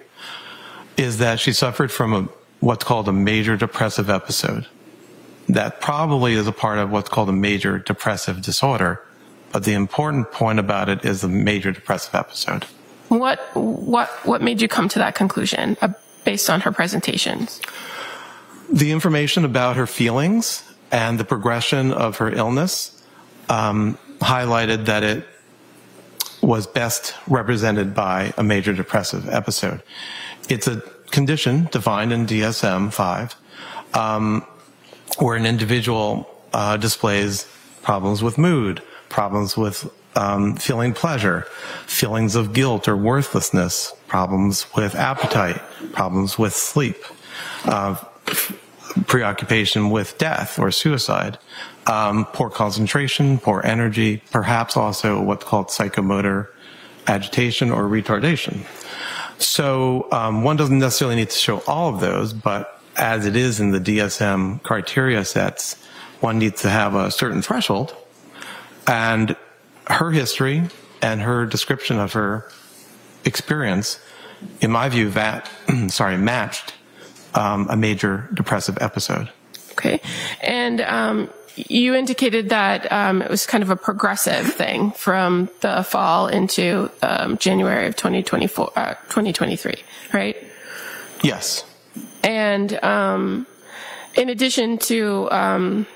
is that she suffered from a, what's called a major depressive episode. That probably is a part of what's called a major depressive disorder. But the important point about it is the major depressive episode. What what what made you come to that conclusion uh, based on her presentations? The information about her feelings and the progression of her illness um, highlighted that it was best represented by a major depressive episode. It's a condition defined in D S M five um, where an individual uh, displays problems with mood, problems with um, feeling pleasure, feelings of guilt or worthlessness, problems with appetite, problems with sleep, uh, preoccupation with death or suicide, um, poor concentration, poor energy, perhaps also what's called psychomotor agitation or retardation. So um, one doesn't necessarily need to show all of those, but as it is in the D S M criteria sets, one needs to have a certain threshold. And her history and her description of her experience, in my view, that sorry matched um, a major depressive episode. Okay, and um, you indicated that um, it was kind of a progressive thing from the fall into um, January of twenty twenty-four, uh, twenty twenty-three, right? Yes. And um, in addition to um,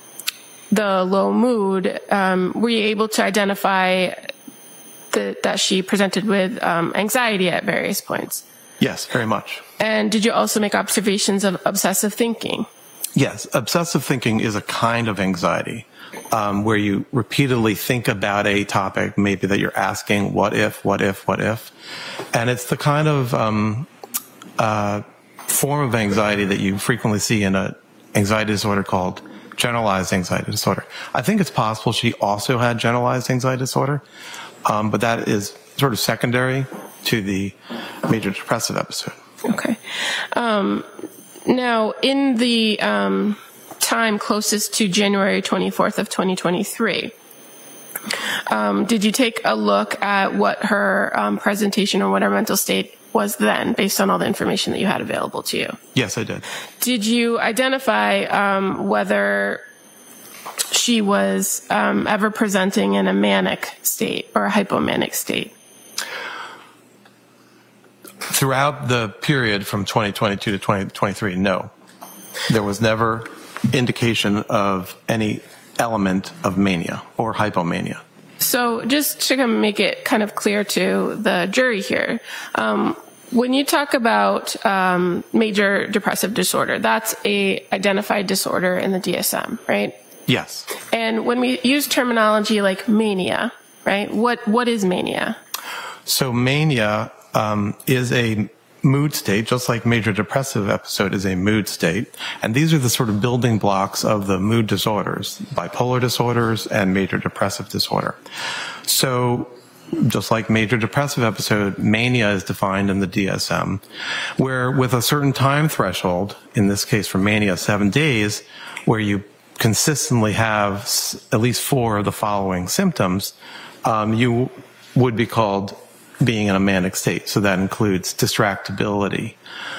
the low mood, um, were you able to identify the, that she presented with um, anxiety at various points? Yes, very much. And did you also make observations of obsessive thinking? Yes, obsessive thinking is a kind of anxiety. um, where you repeatedly think about a topic, maybe that you're asking, what if, what if, what if? And it's the kind of um, uh, form of anxiety that you frequently see in an anxiety disorder called generalized anxiety disorder. I think it's possible she also had generalized anxiety disorder, um, but that is sort of secondary to the major depressive episode. Okay. Um, now, in the um, time closest to January twenty-fourth of twenty twenty-three, um, did you take a look at what her um, presentation or what her mental state was then, based on all the information that you had available to you? Yes, I did. Did you identify um, whether she was um, ever presenting in a manic state or a hypomanic state? Throughout the period from twenty twenty-two to twenty twenty-three, no. There was never indication of any element of mania or hypomania. So just to make it kind of clear to the jury here, um, when you talk about um, major depressive disorder, that's a identified disorder in the D S M, right? Yes. And when we use terminology like mania, right, what what is mania? So mania um, is a mood state, just like major depressive episode is a mood state. And these are the sort of building blocks of the mood disorders, bipolar disorders and major depressive disorder. So just like major depressive episode, mania is defined in the D S M, where with a certain time threshold, in this case for mania, seven days, where you consistently have at least four of the following symptoms, um, you would be called being in a manic state. So that includes distractibility,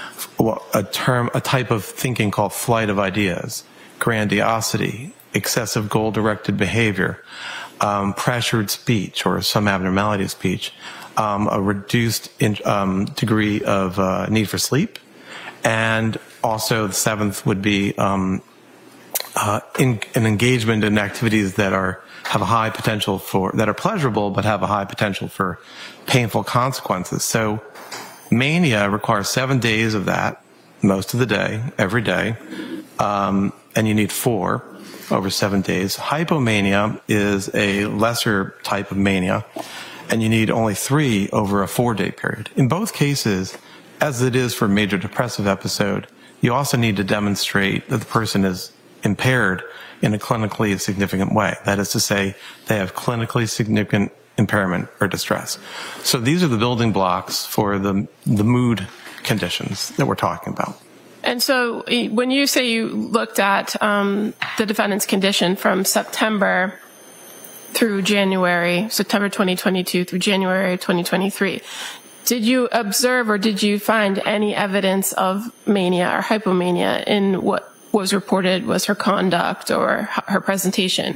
a term, a type of thinking called flight of ideas, grandiosity, excessive goal-directed behavior, um, pressured speech or some abnormality of speech, um, a reduced in, um, degree of uh, need for sleep, and also the seventh would be um, uh, in, an engagement in activities that are have a high potential for, that are pleasurable, but have a high potential for painful consequences. So mania requires seven days of that, most of the day, every day, um, and you need four over seven days. Hypomania is a lesser type of mania, and you need only three over a four-day period. In both cases, as it is for major depressive episode, you also need to demonstrate that the person is impaired in a clinically significant way. That is to say, they have clinically significant impairment or distress. So these are the building blocks for the the mood conditions that we're talking about. And so when you say you looked at um, the defendant's condition from September through January, September twenty twenty-two through January twenty twenty-three, did you observe or did you find any evidence of mania or hypomania in what was reported was her conduct or her presentation?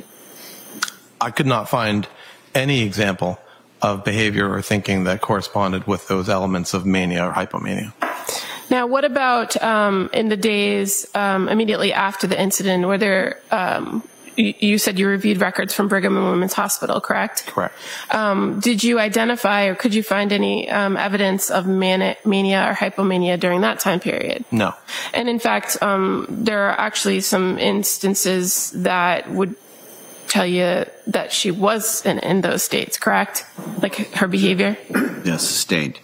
I could not find any example of behavior or thinking that corresponded with those elements of mania or hypomania. Now, what about um, in the days um, immediately after the incident? Were there, um, you, you said you reviewed records from Brigham and Women's Hospital, correct? Correct. Um, did you identify or could you find any um, evidence of mani- mania or hypomania during that time period? No. And in fact, um, there are actually some instances that would tell you that she was in, in those states, correct? Like her behavior? Yes, sustained.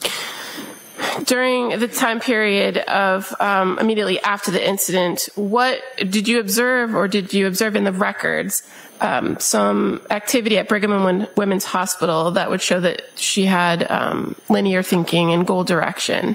During the time period of um, immediately after the incident, what did you observe or did you observe in the records um, some activity at Brigham and Women's Hospital that would show that she had um, linear thinking and goal direction?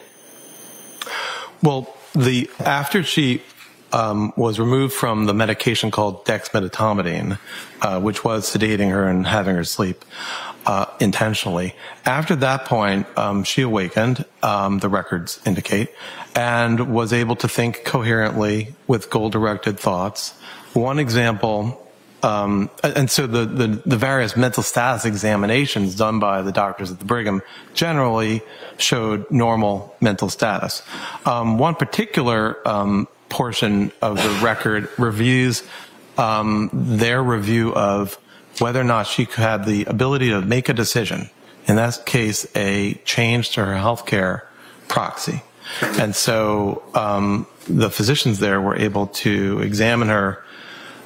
Well, the after she um, was removed from the medication called dexmedetomidine, uh, which was sedating her and having her sleep uh, intentionally. After that point, um, she awakened, um, the records indicate, and was able to think coherently with goal-directed thoughts. One example, um, and so the, the, the various mental status examinations done by the doctors at the Brigham generally showed normal mental status. Um, one particular um, portion of the record reviews um, their review of whether or not she had the ability to make a decision. In that case, a change to her healthcare proxy. And so um, the physicians there were able to examine her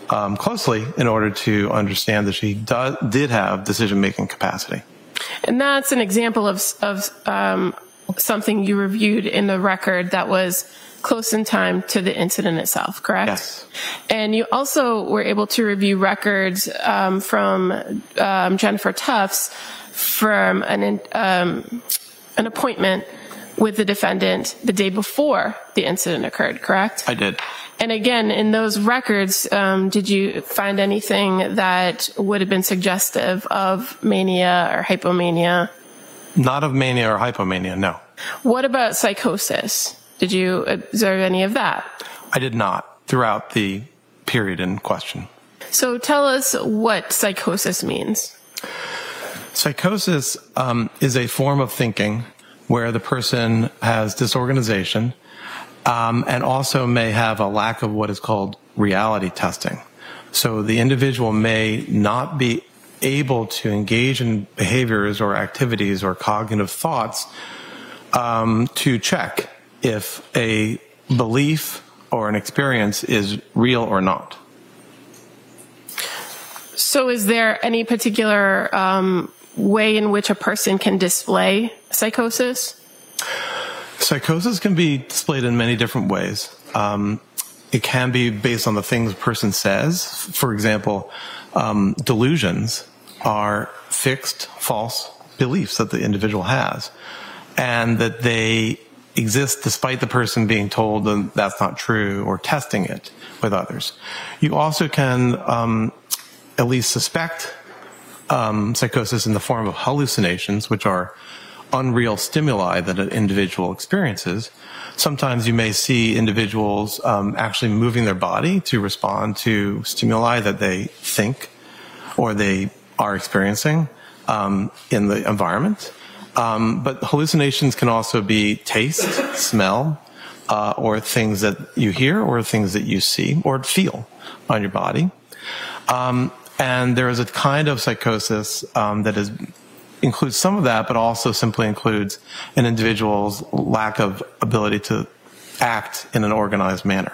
um, closely in order to understand that she do, did have decision-making capacity. And that's an example of, of um, something you reviewed in the record that was close in time to the incident itself, correct? Yes. And you also were able to review records um, from um, Jennifer Tufts from an, um, an appointment with the defendant the day before the incident occurred, correct? I did. And again, in those records, um, did you find anything that would have been suggestive of mania or hypomania? Not of mania or hypomania, no. What about psychosis? Did you observe any of that? I did not throughout the period in question. So tell us what psychosis means. Psychosis um, is a form of thinking where the person has disorganization um, and also may have a lack of what is called reality testing. So the individual may not be able to engage in behaviors or activities or cognitive thoughts um, to check if a belief or an experience is real or not. So is there any particular um, way in which a person can display psychosis? Psychosis can be displayed in many different ways. Um, it can be based on the things a person says. For example, um, delusions are fixed, false beliefs that the individual has, and that they exist despite the person being told that that's not true or testing it with others. You also can um, at least suspect um, psychosis in the form of hallucinations, which are unreal stimuli that an individual experiences. Sometimes you may see individuals um, actually moving their body to respond to stimuli that they think or they are experiencing um, in the environment. Um, but hallucinations can also be taste, smell, uh, or things that you hear or things that you see or feel on your body. Um, and there is a kind of psychosis um, that is includes some of that, but also simply includes an individual's lack of ability to act in an organized manner.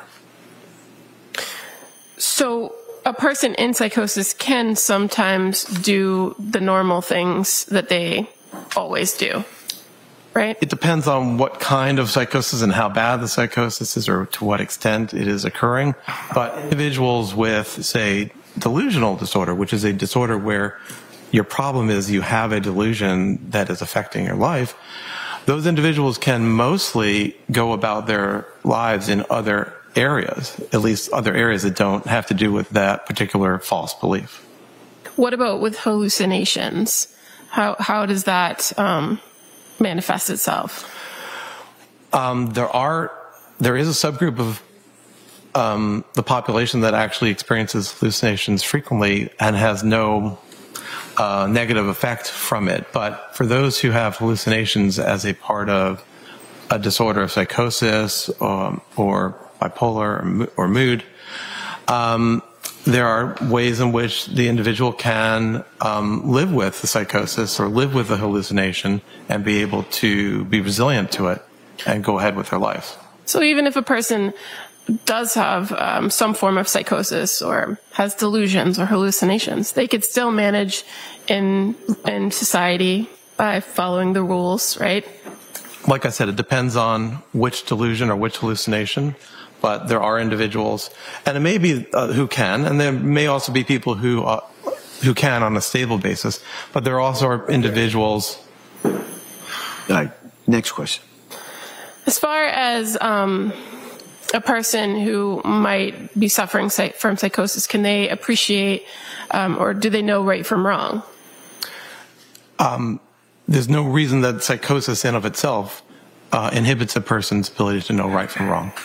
So a person in psychosis can sometimes do the normal things that they always do, right? It depends on what kind of psychosis and how bad the psychosis is or to what extent it is occurring. But individuals with, say, delusional disorder, which is a disorder where your problem is you have a delusion that is affecting your life, those individuals can mostly go about their lives in other areas, at least other areas that don't have to do with that particular false belief. What about with hallucinations? How how does that um, manifest itself? Um, there are there is a subgroup of um, the population that actually experiences hallucinations frequently and has no Uh, negative effect from it. But for those who have hallucinations as a part of a disorder of psychosis um, or bipolar or, or mood, um, there are ways in which the individual can um, live with the psychosis or live with the hallucination and be able to be resilient to it and go ahead with their life. So even if a person does have um, some form of psychosis or has delusions or hallucinations, they could still manage in in society by following the rules, right? Like I said, it depends on which delusion or which hallucination, but there are individuals, and it may be uh, who can, and there may also be people who uh, who can on a stable basis, but there also are individuals. All right, next question. As far as um, a person who might be suffering from psychosis, can they appreciate um, or do they know right from wrong? Um, there's no reason that psychosis in of itself uh, inhibits a person's ability to know right from wrong.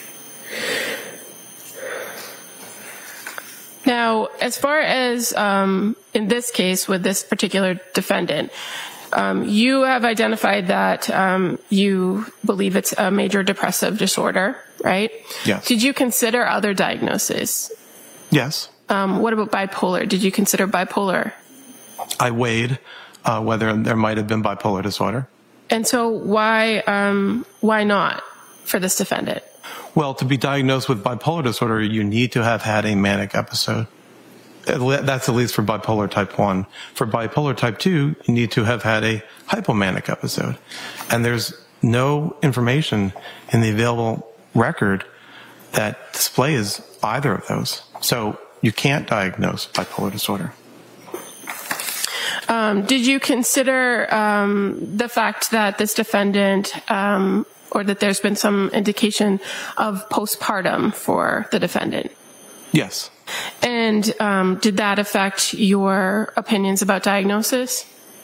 Now, as far as um, in this case with this particular defendant, um, you have identified that um, you believe it's a major depressive disorder, right? Yes. Did you consider other diagnoses? Yes. Um, what about bipolar? Did you consider bipolar? I weighed uh, whether there might have been bipolar disorder. And so why um, why not for this defendant? Well, to be diagnosed with bipolar disorder, you need to have had a manic episode. That's at least for bipolar type one. For bipolar type two, you need to have had a hypomanic episode. And there's no information in the available record that displays either of those. So you can't diagnose bipolar disorder. Um, did you consider um, the fact that this defendant, um, or that there's been some indication of postpartum for the defendant? Yes. And um, did that affect your opinions about diagnosis?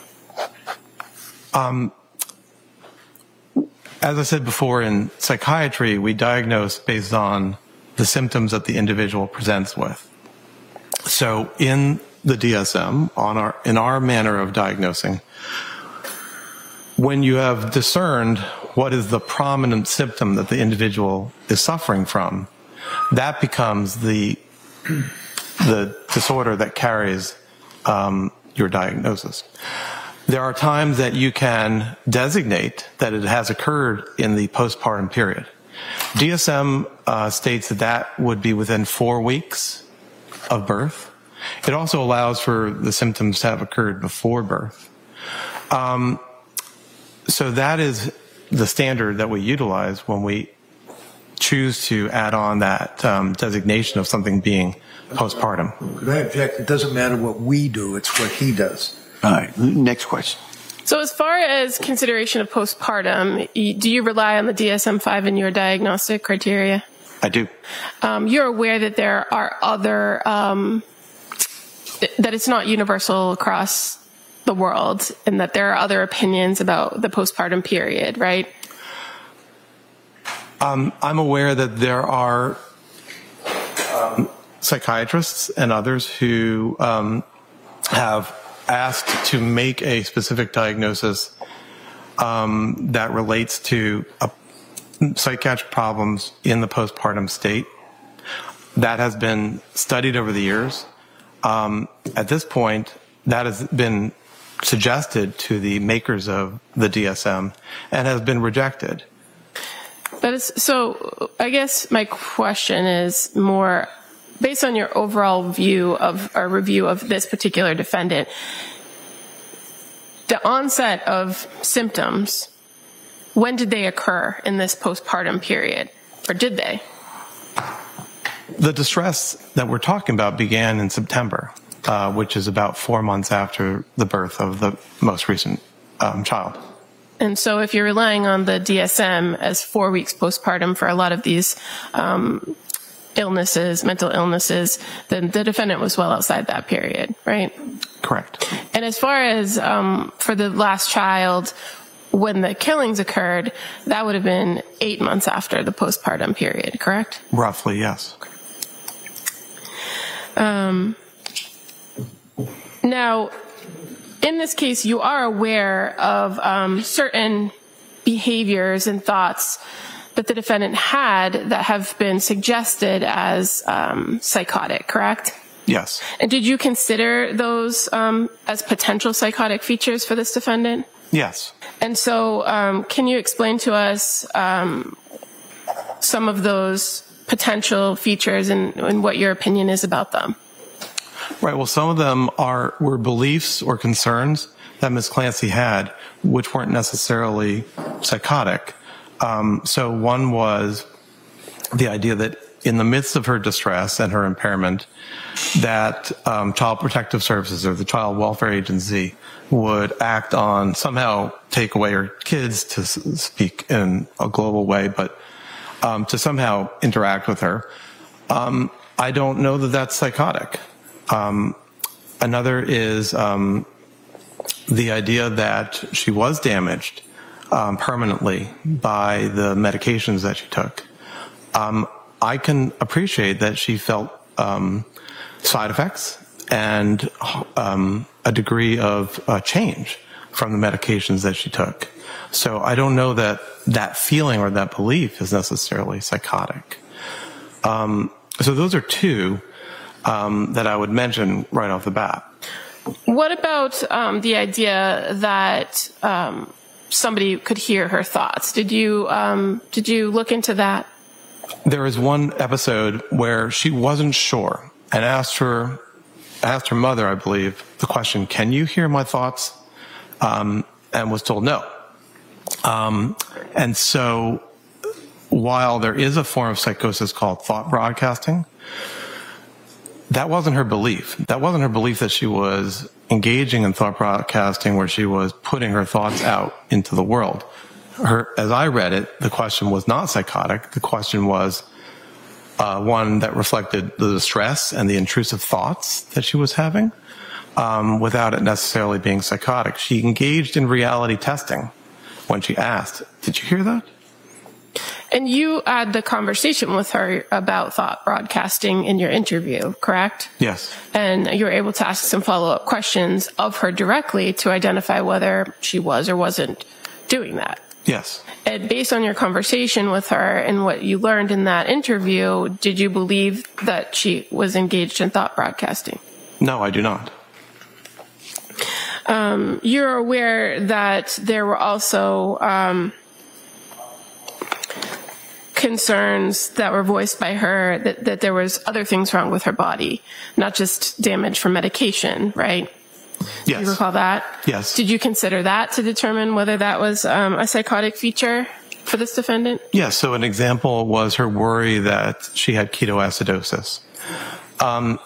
Um, as I said before, in psychiatry, we diagnose based on the symptoms that the individual presents with. So in the D S M, on our, in our manner of diagnosing, when you have discerned what is the prominent symptom that the individual is suffering from, that becomes the the disorder that carries um, your diagnosis. There are times that you can designate that it has occurred in the postpartum period. D S M uh, states that that would be within four weeks of birth. It also allows for the symptoms to have occurred before birth. Um, so that is the standard that we utilize when we choose to add on that um, designation of something being postpartum. Could I object? It doesn't matter what we do, it's what he does. All right, next question. So as far as consideration of postpartum, do you rely on the D S M five in your diagnostic criteria? I do. Um, you're aware that there are other, um, that it's not universal across the world, and that there are other opinions about the postpartum period, right? Um, I'm aware that there are um, psychiatrists and others who um, have asked to make a specific diagnosis um, that relates to a, psychiatric problems in the postpartum state. That has been studied over the years. Um, at this point, that has been suggested to the makers of the D S M and has been rejected. But it's, so I guess my question is more based on your overall view of or review of this particular defendant. The onset of symptoms, when did they occur in this postpartum period, or did they? The distress that we're talking about began in September, uh, which is about four months after the birth of the most recent um, child. And so if you're relying on the D S M as four weeks postpartum for a lot of these um, illnesses, mental illnesses, then the defendant was well outside that period, right? Correct. And as far as um, for the last child, when the killings occurred, that would have been eight months after the postpartum period, correct? Roughly, yes. Um, now, in this case, you are aware of um, certain behaviors and thoughts that the defendant had that have been suggested as um, psychotic, correct? Yes. And did you consider those um, as potential psychotic features for this defendant? Yes. And so um, can you explain to us um, some of those potential features and, and what your opinion is about them? Right. Well, some of them are were beliefs or concerns that Miz Clancy had, which weren't necessarily psychotic. Um, so one was the idea that in the midst of her distress and her impairment, that um, Child Protective Services or the Child Welfare Agency would act on, somehow take away her kids, to speak in a global way, but um, to somehow interact with her. Um, I don't know that that's psychotic. Um, another is um, the idea that she was damaged um, permanently by the medications that she took. Um, I can appreciate that she felt um, side effects and um, a degree of uh, change from the medications that she took. So I don't know that that feeling or that belief is necessarily psychotic. Um, so those are two um, that I would mention right off the bat. What about um, the idea that um, somebody could hear her thoughts? Did you um, did you look into that? there was one episode where she wasn't sure and asked her, asked her mother, I believe, the question, "Can you hear my thoughts?" Um, and was told no. Um, and so while there is a form of psychosis called thought broadcasting, that wasn't her belief. That wasn't her belief that she was engaging in thought broadcasting where she was putting her thoughts out into the world. Her, as I read it, the question was not psychotic. The question was uh, one that reflected the distress and the intrusive thoughts that she was having, um, without it necessarily being psychotic. She engaged in reality testing when she asked, "Did you hear that?" And you had the conversation with her about thought broadcasting in your interview, correct? Yes. And you were able to ask some follow-up questions of her directly to identify whether she was or wasn't doing that. Yes. And based on your conversation with her and what you learned in that interview, did you believe that she was engaged in thought broadcasting? No, I do not. Um, you're aware that there were also um, concerns that were voiced by her that, that there was other things wrong with her body, not just damage from medication, right? Yes. Do you recall that? Yes. Did you consider that to determine whether that was um, a psychotic feature for this defendant? Yes. So an example was her worry that she had ketoacidosis. Um,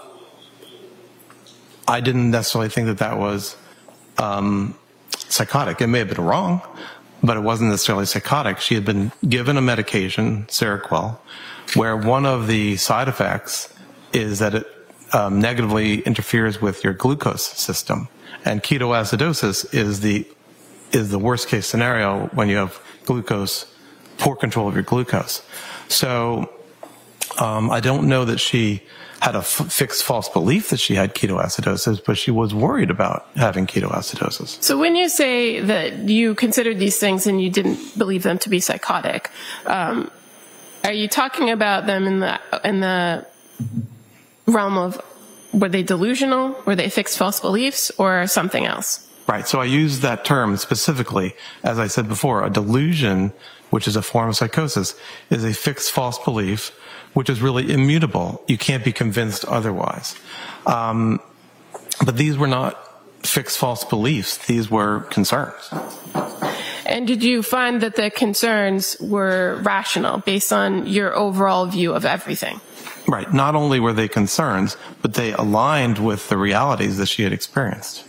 I didn't necessarily think that that was um, psychotic. It may have been wrong, but it wasn't necessarily psychotic. She had been given a medication, Seroquel, where one of the side effects is that it um, negatively interferes with your glucose system. And ketoacidosis is the is the worst case scenario when you have glucose, poor control of your glucose. So um, I don't know that she had a f- fixed false belief that she had ketoacidosis, but she was worried about having ketoacidosis. So when you say that you considered these things and you didn't believe them to be psychotic, um, are you talking about them in the in the realm of, were they delusional, were they fixed false beliefs, or something else? Right. So I use that term specifically. As I said before, a delusion, which is a form of psychosis, is a fixed false belief, which is really immutable. You can't be convinced otherwise. Um, but these were not fixed false beliefs. These were concerns. And did you find that the concerns were rational based on your overall view of everything? Right. Not only were they concerns, but they aligned with the realities that she had experienced.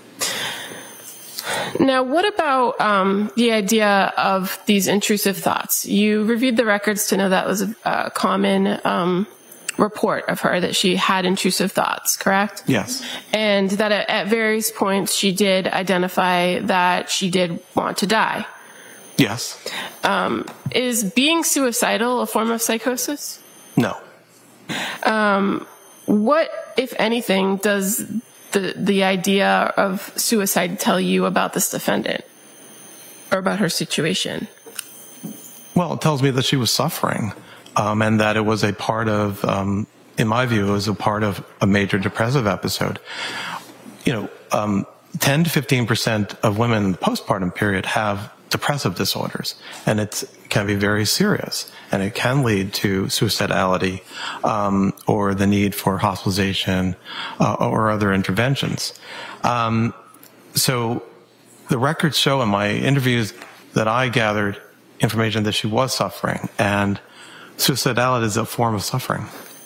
Now, what about um, the idea of these intrusive thoughts? You reviewed the records to know that was a, a common um, report of her, that she had intrusive thoughts, correct? Yes. And that at, at various points she did identify that she did want to die. Yes. Um, is being suicidal a form of psychosis? No. Um, what, if anything, does the the idea of suicide tell you about this defendant or about her situation? Well, it tells me that she was suffering, um, and that it was a part of, um, in my view, it was a part of a major depressive episode. You know, um, ten to fifteen percent of women in the postpartum period have depressive disorders, and it can be very serious, and it can lead to suicidality, um, or the need for hospitalization, uh, or other interventions. Um, so the records show in my interviews that I gathered information that she was suffering, and suicidality is a form of suffering.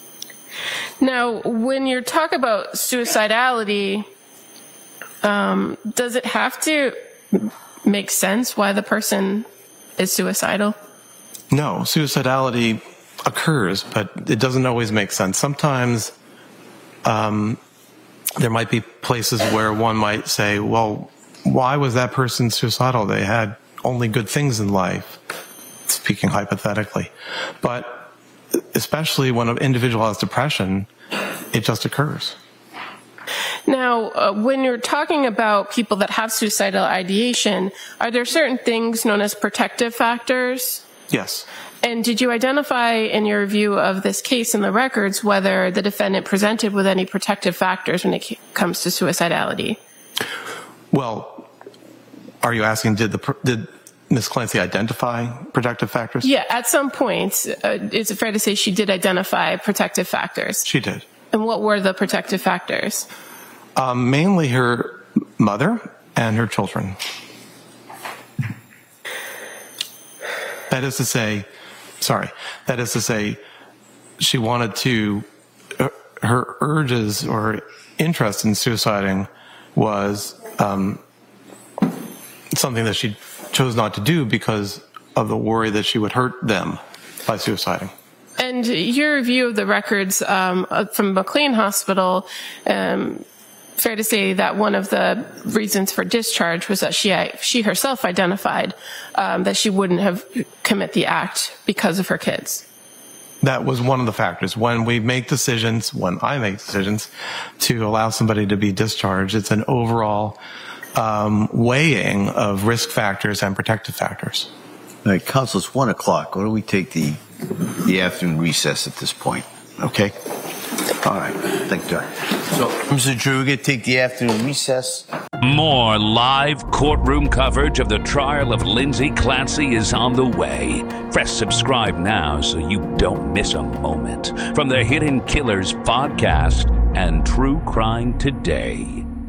Now, when you talk about suicidality, um, does it have to make sense why the person is suicidal? No, suicidality occurs, but it doesn't always make sense. Sometimes um, there might be places where one might say, well, why was that person suicidal? They had only good things in life, speaking hypothetically. But especially when an individual has depression, it just occurs. Now, uh, when you're talking about people that have suicidal ideation, are there certain things known as protective factors? Yes. And did you identify in your review of this case in the records whether the defendant presented with any protective factors when it comes to suicidality? Well, are you asking, did the did Miz Clancy identify protective factors? Yeah, at some point, uh, is it fair to say she did identify protective factors? She did. And what were the protective factors? Um, mainly her mother and her children. That is to say, sorry, that is to say, she wanted to, uh, her urges or interest in suiciding was um, something that she chose not to do because of the worry that she would hurt them by suiciding. And your review of the records um, from McLean Hospital, um, fair to say that one of the reasons for discharge was that she she herself identified um, that she wouldn't have commit the act because of her kids. That was one of the factors. When we make decisions, when I make decisions to allow somebody to be discharged, it's an overall um, weighing of risk factors and protective factors. All right, Counsel, it's one o'clock. Why don't we take the the afternoon recess at this point? Okay. All right. Thank you. So, Mister Drew, we're going to take the afternoon recess. More live courtroom coverage of the trial of Lindsay Clancy is on the way. Press subscribe now so you don't miss a moment from the Hidden Killers podcast and True Crime Today.